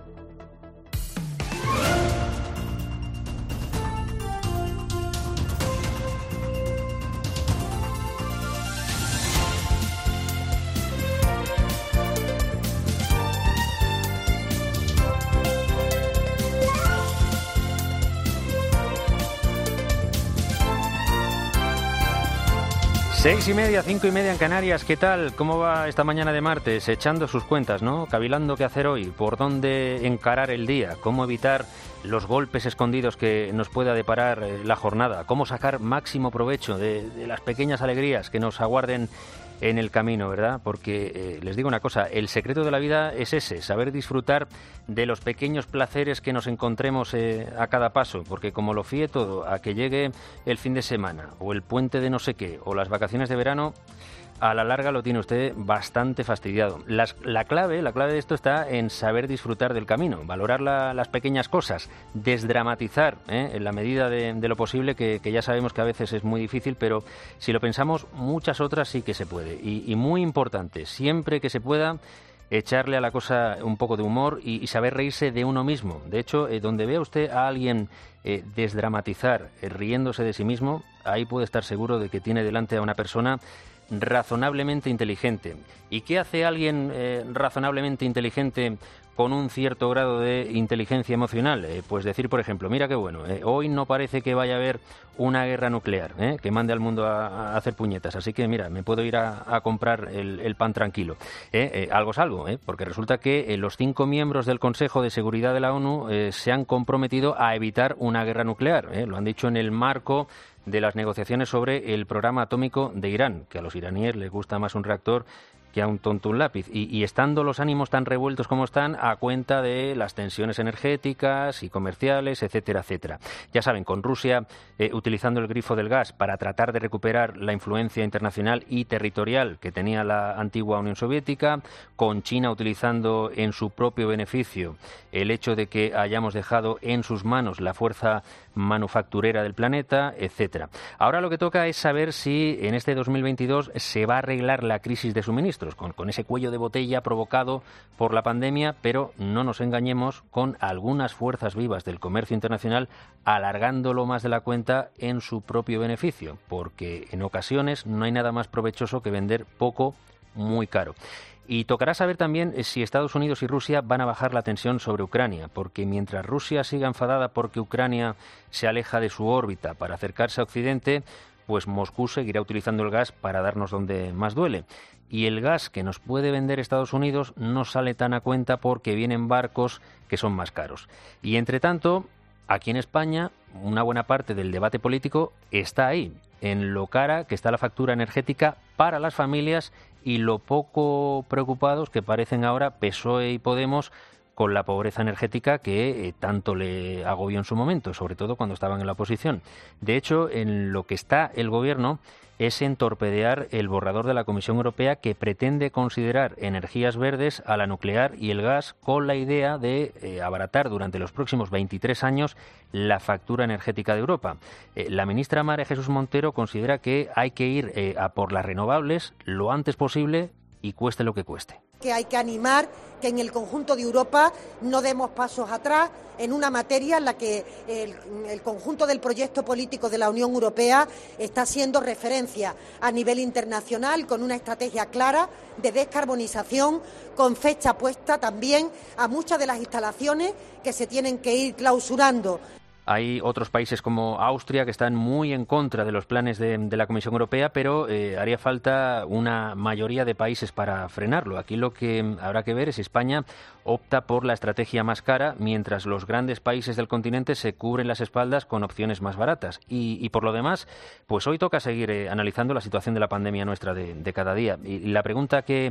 Seis y media, cinco y media en Canarias. ¿Qué tal? ¿Cómo va esta mañana de martes? Echando sus cuentas, ¿no? Cavilando qué hacer hoy, por dónde encarar el día, cómo evitar los golpes escondidos que nos pueda deparar la jornada, cómo sacar máximo provecho de, de las pequeñas alegrías que nos aguarden en el camino, ¿verdad? Porque eh, les digo una cosa, el secreto de la vida es ese, saber disfrutar de los pequeños placeres que nos encontremos eh, a cada paso, porque como lo fíe todo a que llegue el fin de semana, o el puente de no sé qué, o las vacaciones de verano, a la larga lo tiene usted bastante fastidiado. Las, la clave, la clave de esto está en saber disfrutar del camino, valorar la, las pequeñas cosas, desdramatizar ¿eh? en la medida de, de lo posible, que, que ya sabemos que a veces es muy difícil, pero si lo pensamos, muchas otras sí que se puede. Y, y muy importante, siempre que se pueda, echarle a la cosa un poco de humor y, y saber reírse de uno mismo. De hecho, eh, donde vea usted a alguien eh, desdramatizar, eh, riéndose de sí mismo, ahí puede estar seguro de que tiene delante a una persona razonablemente inteligente. ¿Y qué hace alguien eh, razonablemente inteligente con un cierto grado de inteligencia emocional? Eh, pues decir, por ejemplo, mira qué bueno, eh, hoy no parece que vaya a haber una guerra nuclear eh, que mande al mundo a, a hacer puñetas, así que mira, me puedo ir a, a comprar el, el pan tranquilo. Eh, eh, algo es algo, eh, porque resulta que eh, los cinco miembros del Consejo de Seguridad de la ONU eh, se han comprometido a evitar una guerra nuclear. Eh, lo han dicho en el marco de las negociaciones sobre el programa atómico de Irán, que a los iraníes les gusta más un reactor que a un tonto un lápiz. Y, y estando los ánimos tan revueltos como están, a cuenta de las tensiones energéticas y comerciales, etcétera, etcétera. Ya saben, con Rusia eh, utilizando el grifo del gas para tratar de recuperar la influencia internacional y territorial que tenía la antigua Unión Soviética, con China utilizando en su propio beneficio el hecho de que hayamos dejado en sus manos la fuerza manufacturera del planeta, etcétera. Ahora lo que toca es saber si en este dos mil veintidós se va a arreglar la crisis de suministros, con, con ese cuello de botella provocado por la pandemia, pero no nos engañemos, con algunas fuerzas vivas del comercio internacional alargándolo más de la cuenta en su propio beneficio, porque en ocasiones no hay nada más provechoso que vender poco muy caro. Y tocará saber también si Estados Unidos y Rusia van a bajar la tensión sobre Ucrania, porque mientras Rusia siga enfadada porque Ucrania se aleja de su órbita para acercarse a Occidente, pues Moscú seguirá utilizando el gas para darnos donde más duele. Y el gas que nos puede vender Estados Unidos no sale tan a cuenta porque vienen barcos que son más caros. Y entre tanto, aquí en España, una buena parte del debate político está ahí, en lo cara que está la factura energética para las familias y lo poco preocupados que parecen ahora P S O E y Podemos con la pobreza energética que eh, tanto le agobió en su momento, sobre todo cuando estaban en la oposición. De hecho, en lo que está el Gobierno es en torpedear el borrador de la Comisión Europea que pretende considerar energías verdes a la nuclear y el gas con la idea de eh, abaratar durante los próximos veintitrés años la factura energética de Europa. Eh, la ministra María Jesús Montero considera que hay que ir eh, a por las renovables lo antes posible y cueste lo que cueste. Que hay que animar que en el conjunto de Europa no demos pasos atrás en una materia en la que el, el conjunto del proyecto político de la Unión Europea está siendo referencia a nivel internacional con una estrategia clara de descarbonización, con fecha puesta también a muchas de las instalaciones que se tienen que ir clausurando. Hay otros países como Austria que están muy en contra de los planes de, de la Comisión Europea, pero eh, haría falta una mayoría de países para frenarlo. Aquí lo que habrá que ver es si España opta por la estrategia más cara, mientras los grandes países del continente se cubren las espaldas con opciones más baratas. Y, y por lo demás, pues hoy toca seguir eh, analizando la situación de la pandemia nuestra de, de cada día. Y, y la pregunta que,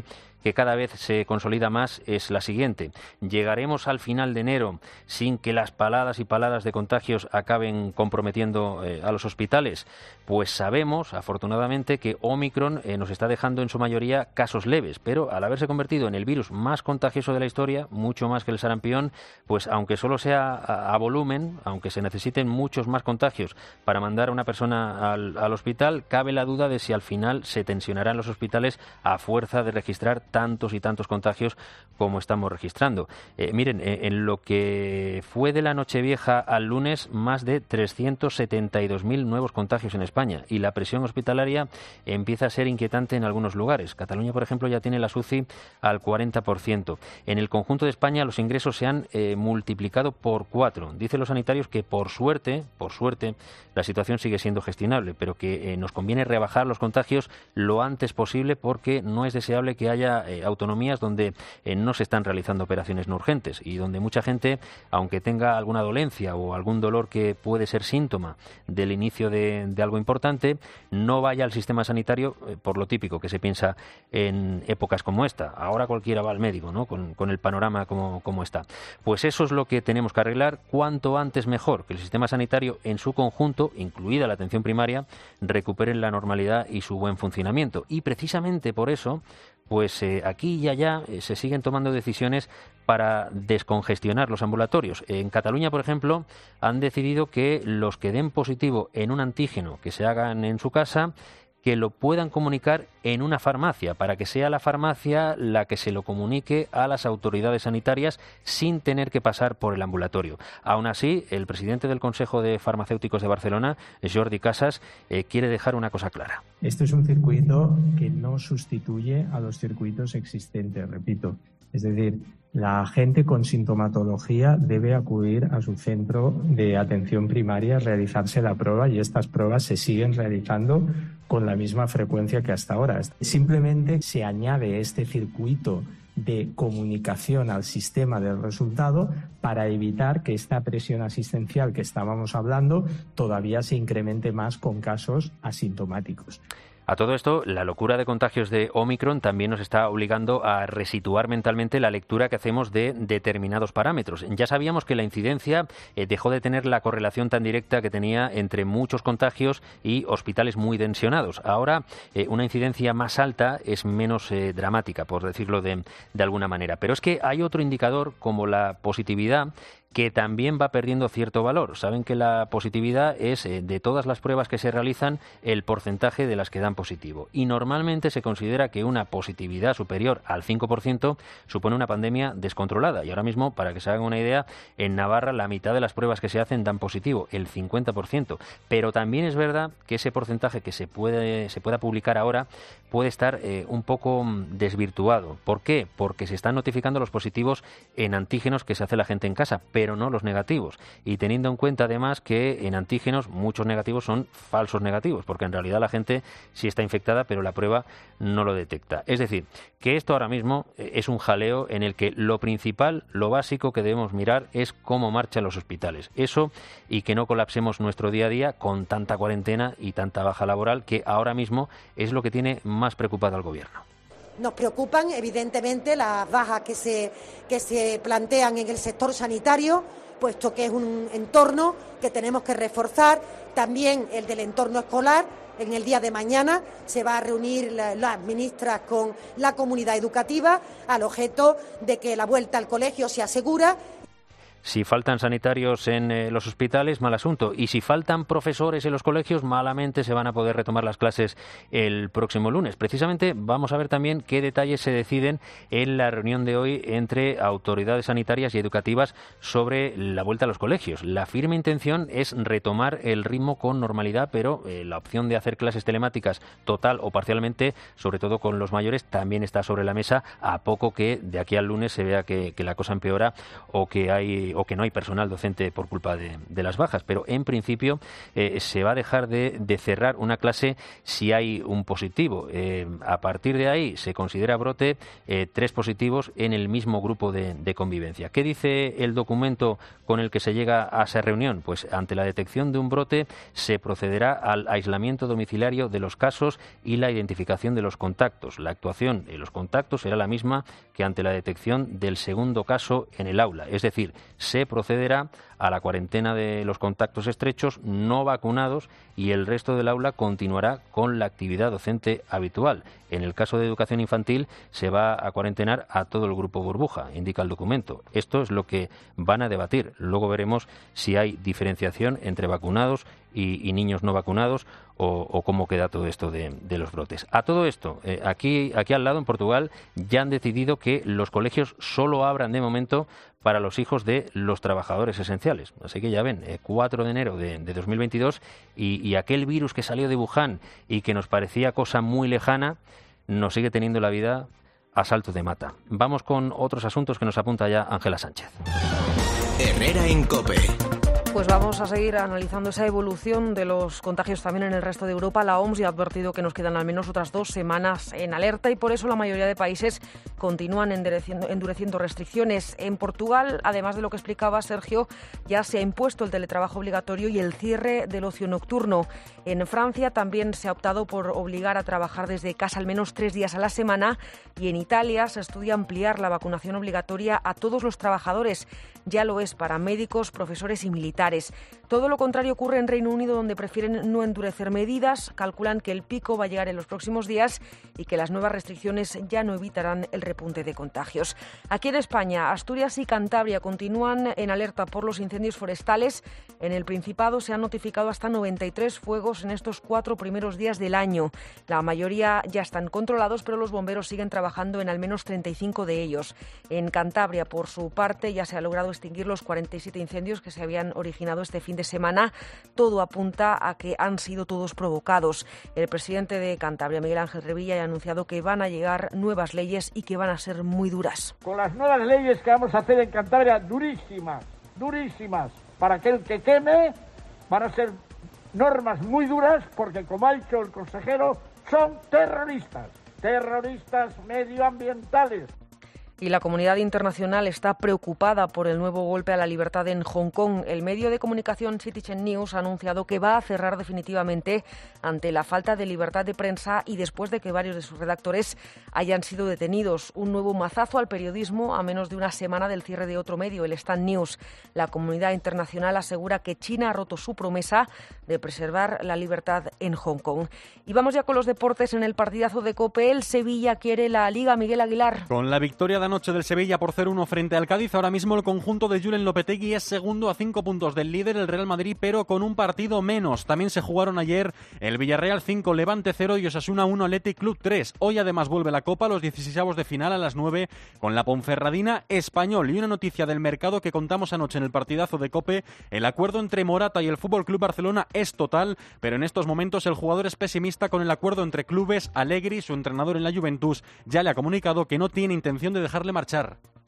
que cada vez se consolida más es la siguiente. ¿Llegaremos al final de enero sin que las paladas y paladas de contagios acaben comprometiendo eh, a los hospitales? Pues sabemos, afortunadamente, que Omicron eh, nos está dejando en su mayoría casos leves, pero al haberse convertido en el virus más contagioso de la historia, mucho más que el sarampión, pues aunque solo sea a, a volumen, aunque se necesiten muchos más contagios para mandar a una persona al, al hospital, cabe la duda de si al final se tensionarán los hospitales a fuerza de registrar tantos y tantos contagios como estamos registrando. Eh, miren, eh, en lo que fue de la Nochevieja al lunes, más de trescientos setenta y dos mil nuevos contagios en España, y la presión hospitalaria empieza a ser inquietante en algunos lugares. Cataluña, por ejemplo, ya tiene las U C I al cuarenta por ciento. En el conjunto de España los ingresos se han eh, multiplicado por cuatro. Dicen los sanitarios que por suerte, por suerte, la situación sigue siendo gestionable, pero que eh, nos conviene rebajar los contagios lo antes posible, porque no es deseable que haya eh, autonomías donde eh, no se están realizando operaciones no urgentes y donde mucha gente, aunque tenga alguna dolencia o algún dolor que puede ser síntoma del inicio de, de algo importante, no vaya al sistema sanitario eh, por lo típico que se piensa en épocas como esta. Ahora cualquiera va al médico, ¿no? Con, con el panorama como, como está. Pues eso es lo que tenemos que arreglar cuanto antes mejor, que el sistema sanitario en su conjunto, incluida la atención primaria, recupere la normalidad y su buen funcionamiento. Y precisamente por eso, pues eh, aquí y allá eh, se siguen tomando decisiones para descongestionar los ambulatorios. En Cataluña, por ejemplo, han decidido que los que den positivo en un antígeno que se hagan en su casa, que lo puedan comunicar en una farmacia, para que sea la farmacia la que se lo comunique a las autoridades sanitarias sin tener que pasar por el ambulatorio. Aún así, el presidente del Consejo de Farmacéuticos de Barcelona, Jordi Casas, eh, quiere dejar una cosa clara. Esto es un circuito que no sustituye a los circuitos existentes, repito. Es decir, la gente con sintomatología debe acudir a su centro de atención primaria a realizarse la prueba, y estas pruebas se siguen realizando con la misma frecuencia que hasta ahora. Simplemente se añade este circuito de comunicación al sistema del resultado para evitar que esta presión asistencial que estábamos hablando todavía se incremente más con casos asintomáticos. A todo esto, la locura de contagios de Omicron también nos está obligando a resituar mentalmente la lectura que hacemos de determinados parámetros. Ya sabíamos que la incidencia eh, dejó de tener la correlación tan directa que tenía entre muchos contagios y hospitales muy tensionados. Ahora, eh, una incidencia más alta es menos eh, dramática, por decirlo de, de alguna manera. Pero es que hay otro indicador, como la positividad, que también va perdiendo cierto valor. Saben que la positividad es, eh, de todas las pruebas que se realizan, el porcentaje de las que dan positivo. Y normalmente se considera que una positividad superior al cinco por ciento supone una pandemia descontrolada. Y ahora mismo, para que se hagan una idea, en Navarra la mitad de las pruebas que se hacen dan positivo, el cincuenta por ciento. Pero también es verdad que ese porcentaje que se puede se pueda publicar ahora puede estar eh, un poco desvirtuado. ¿Por qué? Porque se están notificando los positivos en antígenos que se hace la gente en casa, pero no los negativos. Y teniendo en cuenta además que en antígenos muchos negativos son falsos negativos, porque en realidad la gente sí está infectada, pero la prueba no lo detecta. Es decir, que esto ahora mismo es un jaleo en el que lo principal, lo básico que debemos mirar es cómo marchan los hospitales. Eso, y que no colapsemos nuestro día a día con tanta cuarentena y tanta baja laboral, que ahora mismo es lo que tiene más preocupado al gobierno. Nos preocupan, evidentemente, las bajas que se, que se plantean en el sector sanitario, puesto que es un entorno que tenemos que reforzar. También el del entorno escolar. En el día de mañana se va a reunir la, las ministras con la comunidad educativa al objeto de que la vuelta al colegio se asegura. Si faltan sanitarios en eh, los hospitales, mal asunto. Y si faltan profesores en los colegios, malamente se van a poder retomar las clases el próximo lunes. Precisamente vamos a ver también qué detalles se deciden en la reunión de hoy entre autoridades sanitarias y educativas sobre la vuelta a los colegios. La firme intención es retomar el ritmo con normalidad, pero eh, la opción de hacer clases telemáticas total o parcialmente, sobre todo con los mayores, también está sobre la mesa, a poco que de aquí al lunes se vea que, que la cosa empeora o que hay y, o que no hay personal docente por culpa de, de las bajas, pero en principio eh, se va a dejar de, de cerrar una clase si hay un positivo. Eh, a partir de ahí se considera brote eh, tres positivos en el mismo grupo de, de convivencia. ¿Qué dice el documento con el que se llega a esa reunión? Pues ante la detección de un brote se procederá al aislamiento domiciliario de los casos y la identificación de los contactos. La actuación en los contactos será la misma que ante la detección del segundo caso en el aula, es decir, se procederá a la cuarentena de los contactos estrechos no vacunados y el resto del aula continuará con la actividad docente habitual. En el caso de educación infantil se va a cuarentenar a todo el grupo burbuja, indica el documento. Esto es lo que van a debatir. Luego veremos si hay diferenciación entre vacunados y, y niños no vacunados o, o cómo queda todo esto de, de los brotes. A todo esto, eh, aquí, aquí al lado, en Portugal, ya han decidido que los colegios solo abran de momento para los hijos de los trabajadores esenciales. Así que ya ven, eh, cuatro de enero de, de dos mil veintidós y, y aquel virus que salió de Wuhan y que nos parecía cosa muy lejana, nos sigue teniendo la vida a salto de mata. Vamos con otros asuntos que nos apunta ya Ángela Sánchez. Herrera en COPE. Pues vamos a seguir analizando esa evolución de los contagios también en el resto de Europa. La O M S ya ha advertido que nos quedan al menos otras dos semanas en alerta y por eso la mayoría de países continúan endureciendo, endureciendo restricciones. En Portugal, además de lo que explicaba Sergio, ya se ha impuesto el teletrabajo obligatorio y el cierre del ocio nocturno. En Francia también se ha optado por obligar a trabajar desde casa al menos tres días a la semana y en Italia se estudia ampliar la vacunación obligatoria a todos los trabajadores. Ya lo es para médicos, profesores y militares. Todo lo contrario ocurre en Reino Unido, donde prefieren no endurecer medidas. Calculan que el pico va a llegar en los próximos días y que las nuevas restricciones ya no evitarán el repunte de contagios. Aquí en España, Asturias y Cantabria continúan en alerta por los incendios forestales. En el Principado se han notificado hasta noventa y tres fuegos en estos cuatro primeros días del año. La mayoría ya están controlados, pero los bomberos siguen trabajando en al menos treinta y cinco de ellos. En Cantabria, por su parte, ya se ha logrado extinguir los cuarenta y siete incendios que se habían originado este fin de semana. Todo apunta a que han sido todos provocados. El presidente de Cantabria, Miguel Ángel Revilla, ha anunciado que van a llegar nuevas leyes y que van a ser muy duras. Con las nuevas leyes que vamos a hacer en Cantabria, durísimas, durísimas. Para aquel que queme, van a ser normas muy duras porque, como ha dicho el consejero, son terroristas, terroristas medioambientales. Y la comunidad internacional está preocupada por el nuevo golpe a la libertad en Hong Kong. El medio de comunicación Citizen News ha anunciado que va a cerrar definitivamente ante la falta de libertad de prensa y después de que varios de sus redactores hayan sido detenidos. Un nuevo mazazo al periodismo a menos de una semana del cierre de otro medio, el Stand News. La comunidad internacional asegura que China ha roto su promesa de preservar la libertad en Hong Kong. Y vamos ya con los deportes. En el partidazo de COPE, el Sevilla quiere la Liga. Miguel Aguilar. Con la victoria de noche del Sevilla por cero uno frente al Cádiz, ahora mismo el conjunto de Julen Lopetegui es segundo a cinco puntos del líder, el Real Madrid, pero con un partido menos. También se jugaron ayer el Villarreal cinco, Levante cero y Osasuna uno, Athletic Club tres. Hoy además vuelve la Copa, los dieciseisavos de final a las nueve con la Ponferradina Español. Y una noticia del mercado que contamos anoche en el partidazo de COPE: el acuerdo entre Morata y el F C Barcelona es total, pero en estos momentos el jugador es pesimista con el acuerdo entre clubes. Allegri, su entrenador en la Juventus, ya le ha comunicado que no tiene intención de dejarle marchar.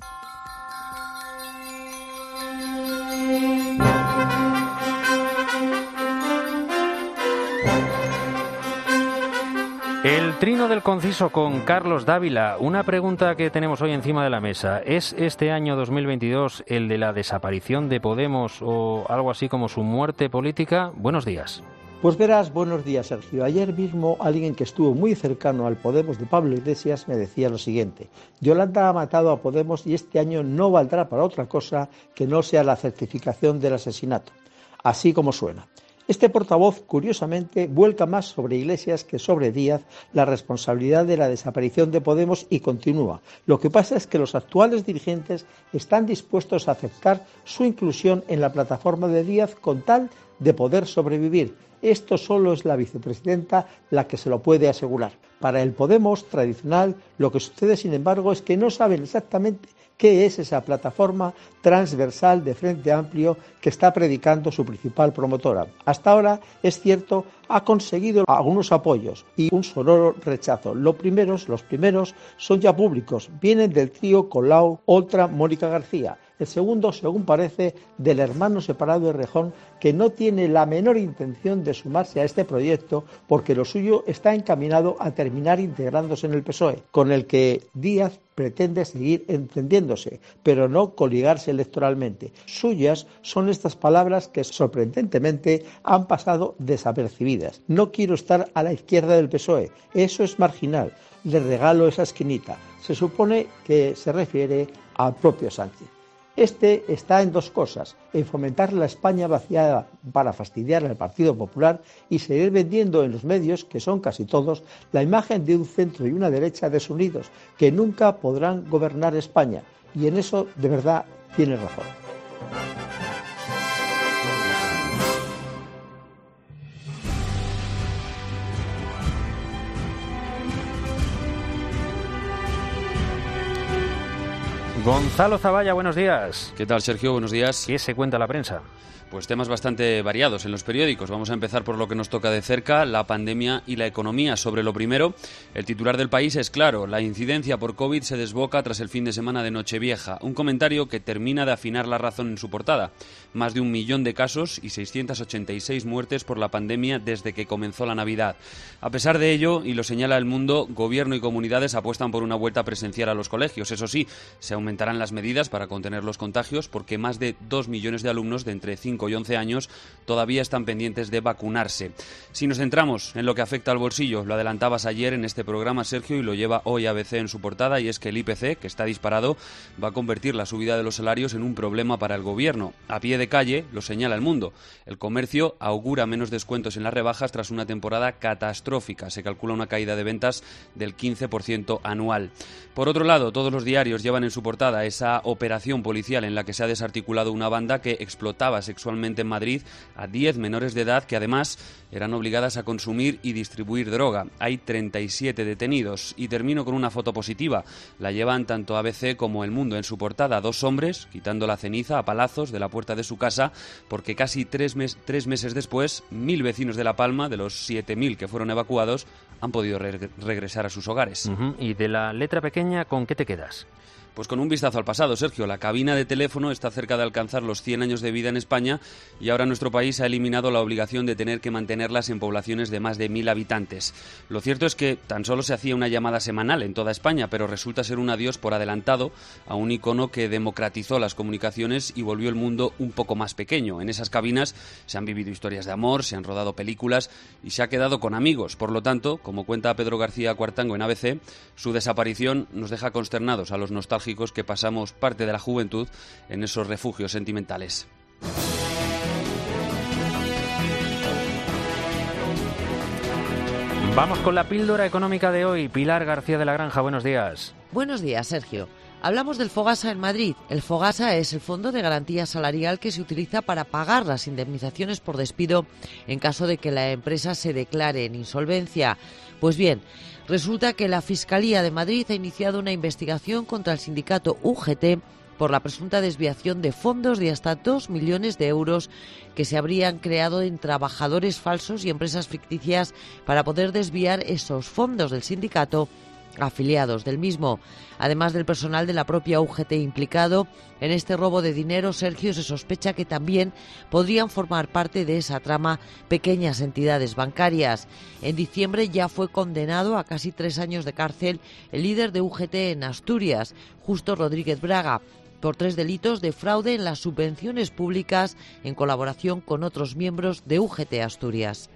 El trino del conciso con Carlos Dávila. Una pregunta que tenemos hoy encima de la mesa. ¿Es este año dos mil veintidós el de la desaparición de Podemos o algo así como su muerte política? Buenos días. Pues verás, buenos días, Sergio. Ayer mismo alguien que estuvo muy cercano al Podemos de Pablo Iglesias me decía lo siguiente: Yolanda ha matado a Podemos y este año no valdrá para otra cosa que no sea la certificación del asesinato. Así como suena. Este portavoz, curiosamente, vuelca más sobre Iglesias que sobre Díaz la responsabilidad de la desaparición de Podemos y continúa. Lo que pasa es que los actuales dirigentes están dispuestos a aceptar su inclusión en la plataforma de Díaz con tal de poder sobrevivir. Esto solo es la vicepresidenta la que se lo puede asegurar. Para el Podemos tradicional, lo que sucede, sin embargo, es que no saben exactamente qué es esa plataforma transversal de Frente Amplio que está predicando su principal promotora. Hasta ahora, es cierto, ha conseguido algunos apoyos y un sonoro rechazo. Los primeros, los primeros son ya públicos, vienen del trío Colau, Oltra, Mónica García. El segundo, según parece, del hermano separado de Rejón, que no tiene la menor intención de sumarse a este proyecto porque lo suyo está encaminado a terminar integrándose en el P S O E, con el que Díaz pretende seguir entendiéndose, pero no coligarse electoralmente. Suyas son estas palabras que sorprendentemente han pasado desapercibidas. No quiero estar a la izquierda del P S O E, eso es marginal, le regalo esa esquinita. Se supone que se refiere al propio Sánchez. Este está en dos cosas, en fomentar la España vaciada para fastidiar al Partido Popular y seguir vendiendo en los medios, que son casi todos, la imagen de un centro y una derecha desunidos, que nunca podrán gobernar España. Y en eso, de verdad, tiene razón. Gonzalo Zavalla, buenos días. ¿Qué tal, Sergio? Buenos días. ¿Qué se cuenta la prensa? Pues temas bastante variados en los periódicos. Vamos a empezar por lo que nos toca de cerca, la pandemia y la economía. Sobre lo primero, el titular del País es claro: la incidencia por COVID se desboca tras el fin de semana de Nochevieja. Un comentario que termina de afinar la razón en su portada. Más de un millón de casos y seiscientas ochenta y seis muertes por la pandemia desde que comenzó la Navidad. A pesar de ello, y lo señala El Mundo, Gobierno y comunidades apuestan por una vuelta presencial a los colegios. Eso sí, se aumentarán las medidas para contener los contagios porque más de dos millones de alumnos de entre cinco y once años todavía están pendientes de vacunarse. Si nos centramos en lo que afecta al bolsillo, lo adelantabas ayer en este programa, Sergio, y lo lleva hoy A B C en su portada, y es que el I P C, que está disparado, va a convertir la subida de los salarios en un problema para el Gobierno. A pie de calle, lo señala El Mundo. El comercio augura menos descuentos en las rebajas tras una temporada catastrófica. Se calcula una caída de ventas del quince por ciento anual. Por otro lado, todos los diarios llevan en su portada esa operación policial en la que se ha desarticulado una banda que explotaba sexualmente en Madrid a diez menores de edad que además eran obligadas a consumir y distribuir droga. Hay treinta y siete detenidos. Y termino con una foto positiva. La llevan tanto A B C como El Mundo en su portada. Dos hombres quitando la ceniza a palazos de la puerta de su casa porque casi tres, mes, tres meses después mil vecinos de La Palma, de los siete mil que fueron evacuados, han podido re- regresar a sus hogares. Uh-huh. ¿Y de la letra pequeña con qué te quedas? Pues con un vistazo al pasado, Sergio. La cabina de teléfono está cerca de alcanzar los cien años de vida en España y ahora nuestro país ha eliminado la obligación de tener que mantenerlas en poblaciones de más de mil habitantes. Lo cierto es que tan solo se hacía una llamada semanal en toda España, pero resulta ser un adiós por adelantado a un icono que democratizó las comunicaciones y volvió el mundo un poco más pequeño. En esas cabinas se han vivido historias de amor, se han rodado películas y se ha quedado con amigos. Por lo tanto, como cuenta Pedro García Cuartango en A B C, su desaparición nos deja consternados a los nostálgicos que pasamos parte de la juventud en esos refugios sentimentales. Vamos con la píldora económica de hoy. Pilar García de la Granja, buenos días. Buenos días, Sergio. Hablamos del Fogasa en Madrid. El Fogasa es el fondo de garantía salarial que se utiliza para pagar las indemnizaciones por despido en caso de que la empresa se declare en insolvencia. Pues bien, resulta que la Fiscalía de Madrid ha iniciado una investigación contra el sindicato U G T por la presunta desviación de fondos de hasta dos millones de euros que se habrían creado en trabajadores falsos y empresas ficticias para poder desviar esos fondos del sindicato afiliados del mismo. Además del personal de la propia U G T implicado en este robo de dinero, Sergio, se sospecha que también podrían formar parte de esa trama pequeñas entidades bancarias. En diciembre ya fue condenado a casi tres años de cárcel el líder de U G T en Asturias, Justo Rodríguez Braga, por tres delitos de fraude en las subvenciones públicas en colaboración con otros miembros de U G T Asturias.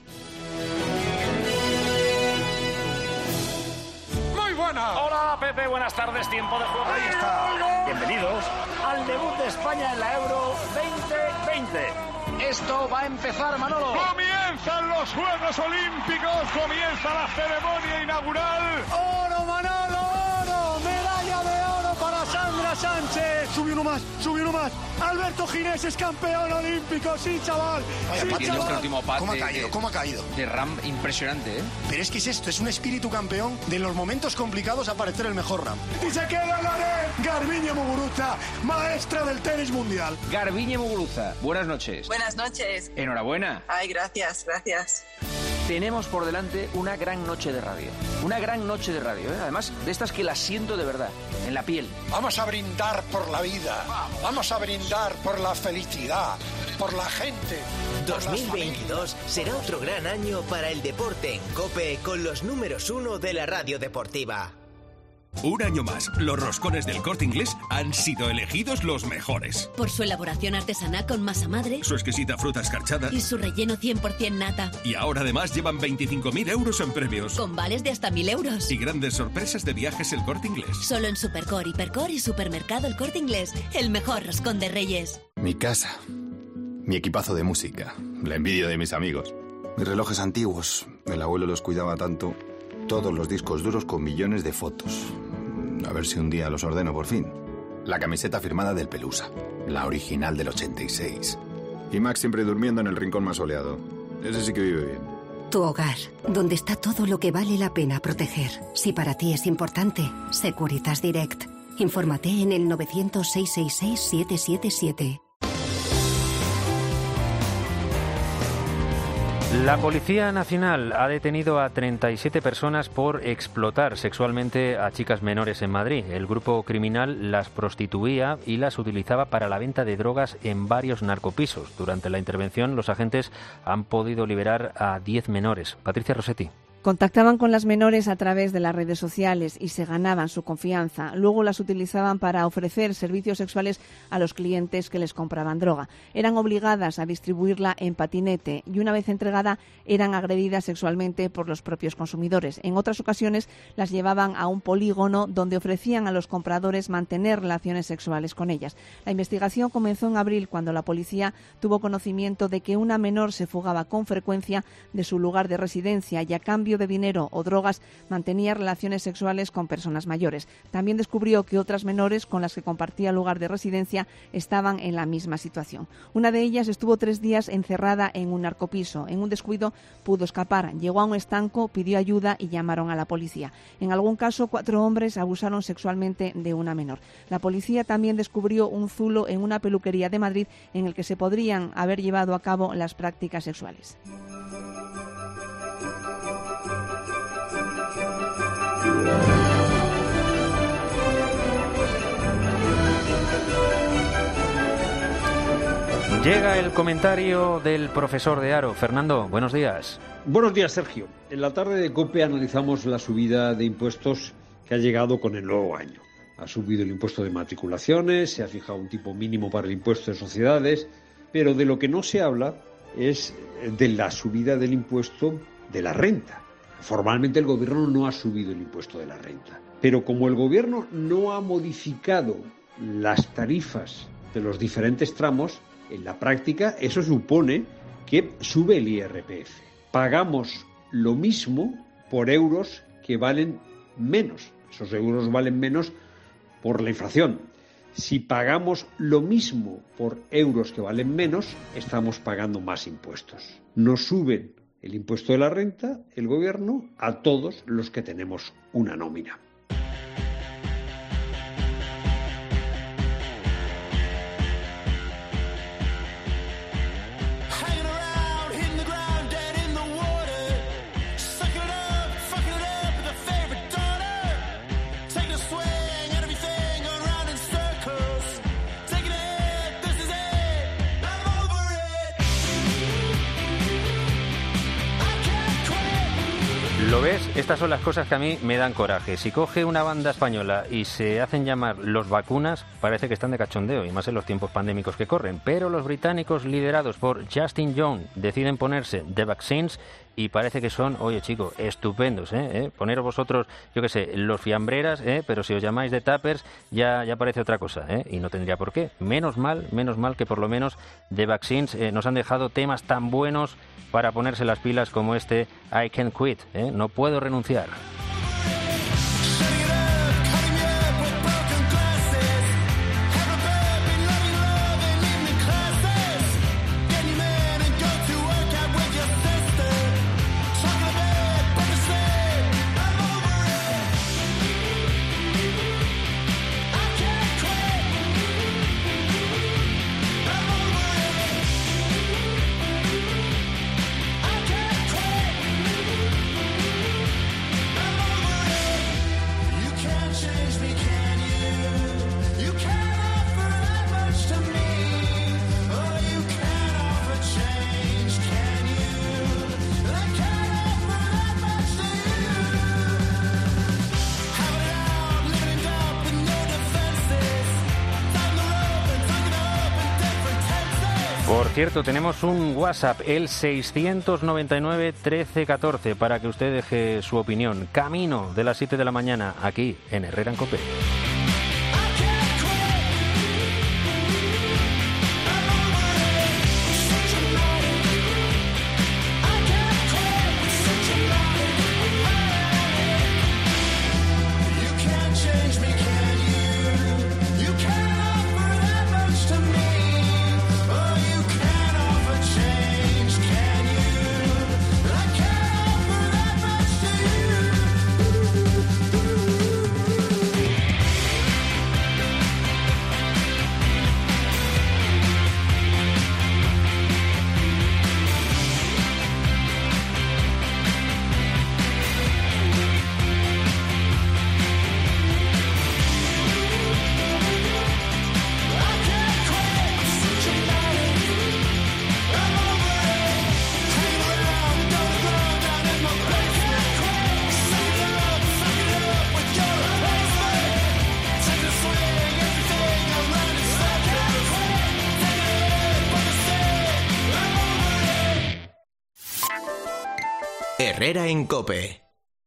Hola Pepe, buenas tardes, tiempo de juego. Ahí está. Bienvenidos al debut de España en la Euro veinte veinte. Esto va a empezar, Manolo. Comienzan los Juegos Olímpicos, comienza la ceremonia inaugural. ¡Oro, Manolo, oro! ¡Medalla de oro para Sandra Sánchez! sube uno más, sube uno más. Alberto Ginés es campeón olímpico, sí, chaval. Vaya, sí, chaval. chaval. Último pase ¿Cómo ha caído? De, ¿Cómo ha caído? De Ram impresionante, ¿eh? Pero es que es esto, es un espíritu campeón de en los momentos complicados aparecer el mejor Ram. Y se queda la de Garbiñe Muguruza, maestra del tenis mundial. Garbiñe Muguruza, buenas noches. Buenas noches. Enhorabuena. Ay, gracias, gracias. Tenemos por delante una gran noche de radio. Una gran noche de radio, ¿eh? Además, de estas que las siento de verdad, en la piel. Vamos a brindar por la vida, vamos a brindar por la felicidad, por la gente. dos mil veintidós será otro gran año para el deporte en COPE con los números uno de la radio deportiva. Un año más, los roscones del Corte Inglés han sido elegidos los mejores. Por su elaboración artesanal con masa madre, su exquisita fruta escarchada y su relleno cien por ciento nata. Y ahora además llevan veinticinco mil euros en premios. Con vales de hasta mil euros. Y grandes sorpresas de viajes el Corte Inglés. Solo en Supercor, Hipercor y Supermercado El Corte Inglés. El mejor roscón de Reyes. Mi casa. Mi equipazo de música. La envidia de mis amigos. Mis relojes antiguos. El abuelo los cuidaba tanto. Todos los discos duros con millones de fotos. A ver si un día los ordeno por fin. La camiseta firmada del Pelusa. La original del ochenta y seis. Y Max siempre durmiendo en el rincón más soleado. Ese sí que vive bien. Tu hogar, donde está todo lo que vale la pena proteger. Si para ti es importante, Securitas Direct. Infórmate en el novecientos, seiscientos sesenta y seis, siete siete siete. La Policía Nacional ha detenido a treinta y siete personas por explotar sexualmente a chicas menores en Madrid. El grupo criminal las prostituía y las utilizaba para la venta de drogas en varios narcopisos. Durante la intervención, los agentes han podido liberar a diez menores. Patricia Rossetti. Contactaban con las menores a través de las redes sociales y se ganaban su confianza. Luego las utilizaban para ofrecer servicios sexuales a los clientes que les compraban droga. Eran obligadas a distribuirla en patinete y una vez entregada eran agredidas sexualmente por los propios consumidores. En otras ocasiones las llevaban a un polígono donde ofrecían a los compradores mantener relaciones sexuales con ellas. La investigación comenzó en abril cuando la policía tuvo conocimiento de que una menor se fugaba con frecuencia de su lugar de residencia y a cambio de dinero o drogas mantenía relaciones sexuales con personas mayores. También descubrió que otras menores con las que compartía lugar de residencia estaban en la misma situación. Una de ellas estuvo tres días encerrada en un narcopiso. En un descuido pudo escapar, llegó a un estanco, pidió ayuda y llamaron a la policía. En algún caso, cuatro hombres abusaron sexualmente de una menor. La policía también descubrió un zulo en una peluquería de Madrid en el que se podrían haber llevado a cabo las prácticas sexuales. Llega el comentario del profesor de Aro. Fernando, buenos días. Buenos días, Sergio. En la tarde de COPE analizamos la subida de impuestos que ha llegado con el nuevo año. Ha subido el impuesto de matriculaciones, se ha fijado un tipo mínimo para el impuesto de sociedades, pero de lo que no se habla es de la subida del impuesto de la renta. Formalmente el gobierno no ha subido el impuesto de la renta, pero como el gobierno no ha modificado las tarifas de los diferentes tramos, en la práctica eso supone que sube el I R P F. Pagamos lo mismo por euros que valen menos. Esos euros valen menos por la inflación. Si pagamos lo mismo por euros que valen menos, estamos pagando más impuestos. Nos suben el impuesto de la renta, el gobierno, a todos los que tenemos una nómina. ¿Lo ves? Estas son las cosas que a mí me dan coraje. Si coge una banda española y se hacen llamar los vacunas, parece que están de cachondeo, y más en los tiempos pandémicos que corren. Pero los británicos, liderados por Justin Jones, deciden ponerse The Vaccines y parece que son, oye chicos, estupendos, ¿eh? ¿Eh? Poneros vosotros, yo qué sé, los fiambreras, ¿eh? Pero si os llamáis de Tappers ya, ya parece otra cosa, ¿eh? Y no tendría por qué. Menos mal, menos mal que por lo menos The Vaccines eh, nos han dejado temas tan buenos para ponerse las pilas como este I Can't Quit, ¿eh? No puedo renunciar. cierto, tenemos un WhatsApp, el seiscientos noventa y nueve trece catorce, para que usted deje su opinión. Camino de las siete de la mañana, aquí en Herrera en COPE. Herrera en COPE.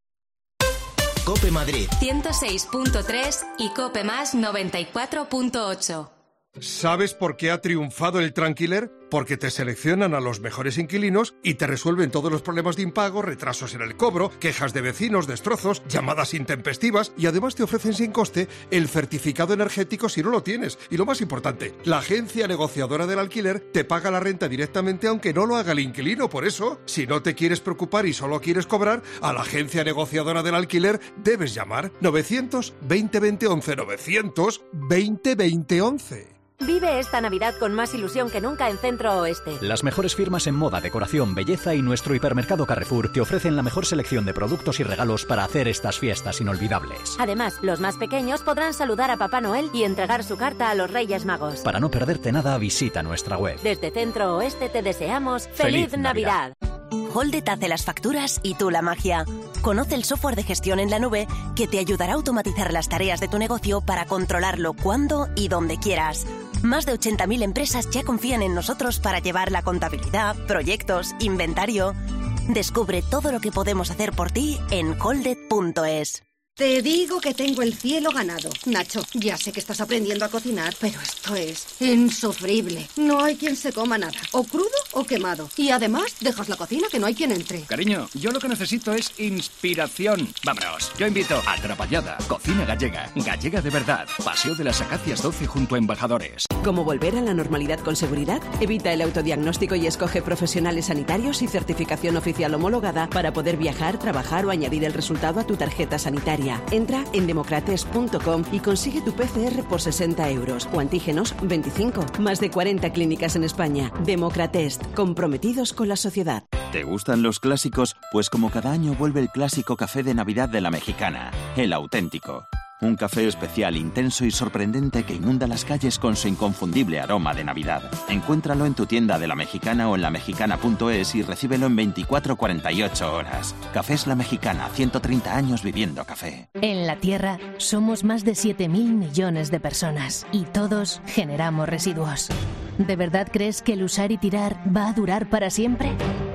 COPE Madrid ciento seis punto tres y COPE Más noventa y cuatro punto ocho. ¿Sabes por qué ha triunfado el Tranquiler? Porque te seleccionan a los mejores inquilinos y te resuelven todos los problemas de impago, retrasos en el cobro, quejas de vecinos, destrozos, llamadas intempestivas, y además te ofrecen sin coste el certificado energético si no lo tienes. Y lo más importante, la agencia negociadora del alquiler te paga la renta directamente aunque no lo haga el inquilino. Por eso, si no te quieres preocupar y solo quieres cobrar, a la agencia negociadora del alquiler debes llamar novecientos veinte veinte once, novecientos veinte veinte once. Vive esta Navidad con más ilusión que nunca en Centro Oeste. Las mejores firmas en moda, decoración, belleza y nuestro hipermercado Carrefour te ofrecen la mejor selección de productos y regalos para hacer estas fiestas inolvidables. Además, los más pequeños podrán saludar a Papá Noel y entregar su carta a los Reyes Magos. Para no perderte nada, visita nuestra web. Desde Centro Oeste te deseamos ¡Feliz, ¡Feliz Navidad! Navidad! Holded hace las facturas y tú la magia. Conoce el software de gestión en la nube que te ayudará a automatizar las tareas de tu negocio para controlarlo cuando y donde quieras. Más de ochenta mil empresas ya confían en nosotros para llevar la contabilidad, proyectos, inventario. Descubre todo lo que podemos hacer por ti en holded punto es. Te digo que tengo el cielo ganado. Nacho, ya sé que estás aprendiendo a cocinar, pero esto es insufrible. No hay quien se coma nada, o crudo o quemado. Y además, dejas la cocina que no hay quien entre. Cariño, yo lo que necesito es inspiración. Vámonos, yo invito a Atrapallada, cocina gallega, gallega de verdad, Paseo de las Acacias doce junto a Embajadores. ¿Cómo volver a la normalidad con seguridad? Evita el autodiagnóstico y escoge profesionales sanitarios y certificación oficial homologada para poder viajar, trabajar o añadir el resultado a tu tarjeta sanitaria. Entra en democrates punto com y consigue tu P C R por sesenta euros o antígenos veinticinco. Más de cuarenta clínicas en España. Democratest, comprometidos con la sociedad. ¿Te gustan los clásicos? Pues como cada año vuelve el clásico café de Navidad de La Mexicana, el auténtico. Un café especial, intenso y sorprendente que inunda las calles con su inconfundible aroma de Navidad. Encuéntralo en tu tienda de La Mexicana o en la mexicana punto es y recíbelo en veinticuatro a cuarenta y ocho horas. Cafés La Mexicana, ciento treinta años viviendo café. En la Tierra somos más de siete mil millones de personas y todos generamos residuos. ¿De verdad crees que el usar y tirar va a durar para siempre?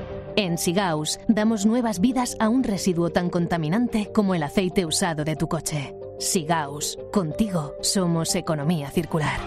En Sigaus damos nuevas vidas a un residuo tan contaminante como el aceite usado de tu coche. Sigaus, contigo somos economía circular.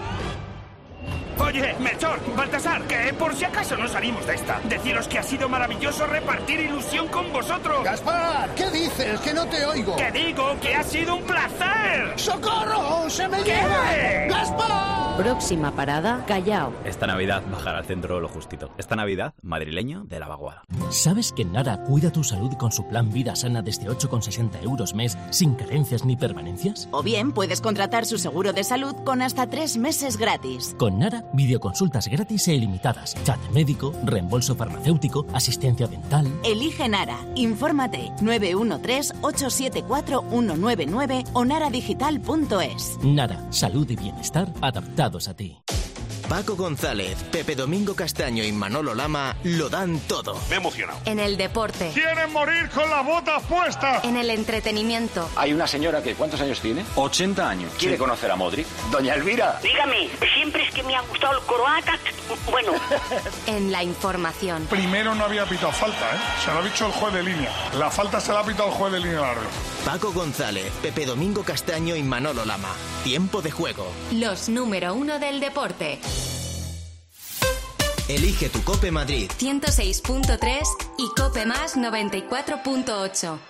Oye, Melchor, Baltasar, que por si acaso no salimos de esta, deciros que ha sido maravilloso repartir ilusión con vosotros. Gaspar, ¿qué dices? Que no te oigo. Que digo que ha sido un placer. ¡Socorro! ¡Se me lleva! ¡Gaspar! Próxima parada, Callao. Esta Navidad bajar al centro lo justito. Esta Navidad, madrileño de la vaguada. ¿Sabes que Nara cuida tu salud con su plan Vida Sana desde ocho con sesenta euros mes, sin carencias ni permanencias? O bien puedes contratar su seguro de salud con hasta tres meses gratis. Con Nara, videoconsultas gratis e ilimitadas, chat médico, reembolso farmacéutico, asistencia dental. Elige Nara. Infórmate nueve uno tres, ocho siete cuatro, uno nueve nueve o naradigital punto es. Nara, salud y bienestar adaptados a ti. Paco González, Pepe Domingo Castaño y Manolo Lama lo dan todo. Me he emocionado. En el deporte. ¡Quieren morir con las botas puestas! En el entretenimiento. Hay una señora que, ¿cuántos años tiene? ochenta años. ¿Quiere sí. conocer a Modric? Doña Elvira. Dígame, siempre es que me ha gustado el croata Bueno. En la información. Primero no había pitado falta, ¿eh? Se lo ha dicho el juez de línea. La falta se la ha pitado el juez de línea largo. Paco González, Pepe Domingo Castaño y Manolo Lama. Tiempo de juego. Los número uno del deporte. Elige tu Cope Madrid. ciento seis punto tres y Cope Más noventa y cuatro punto ocho.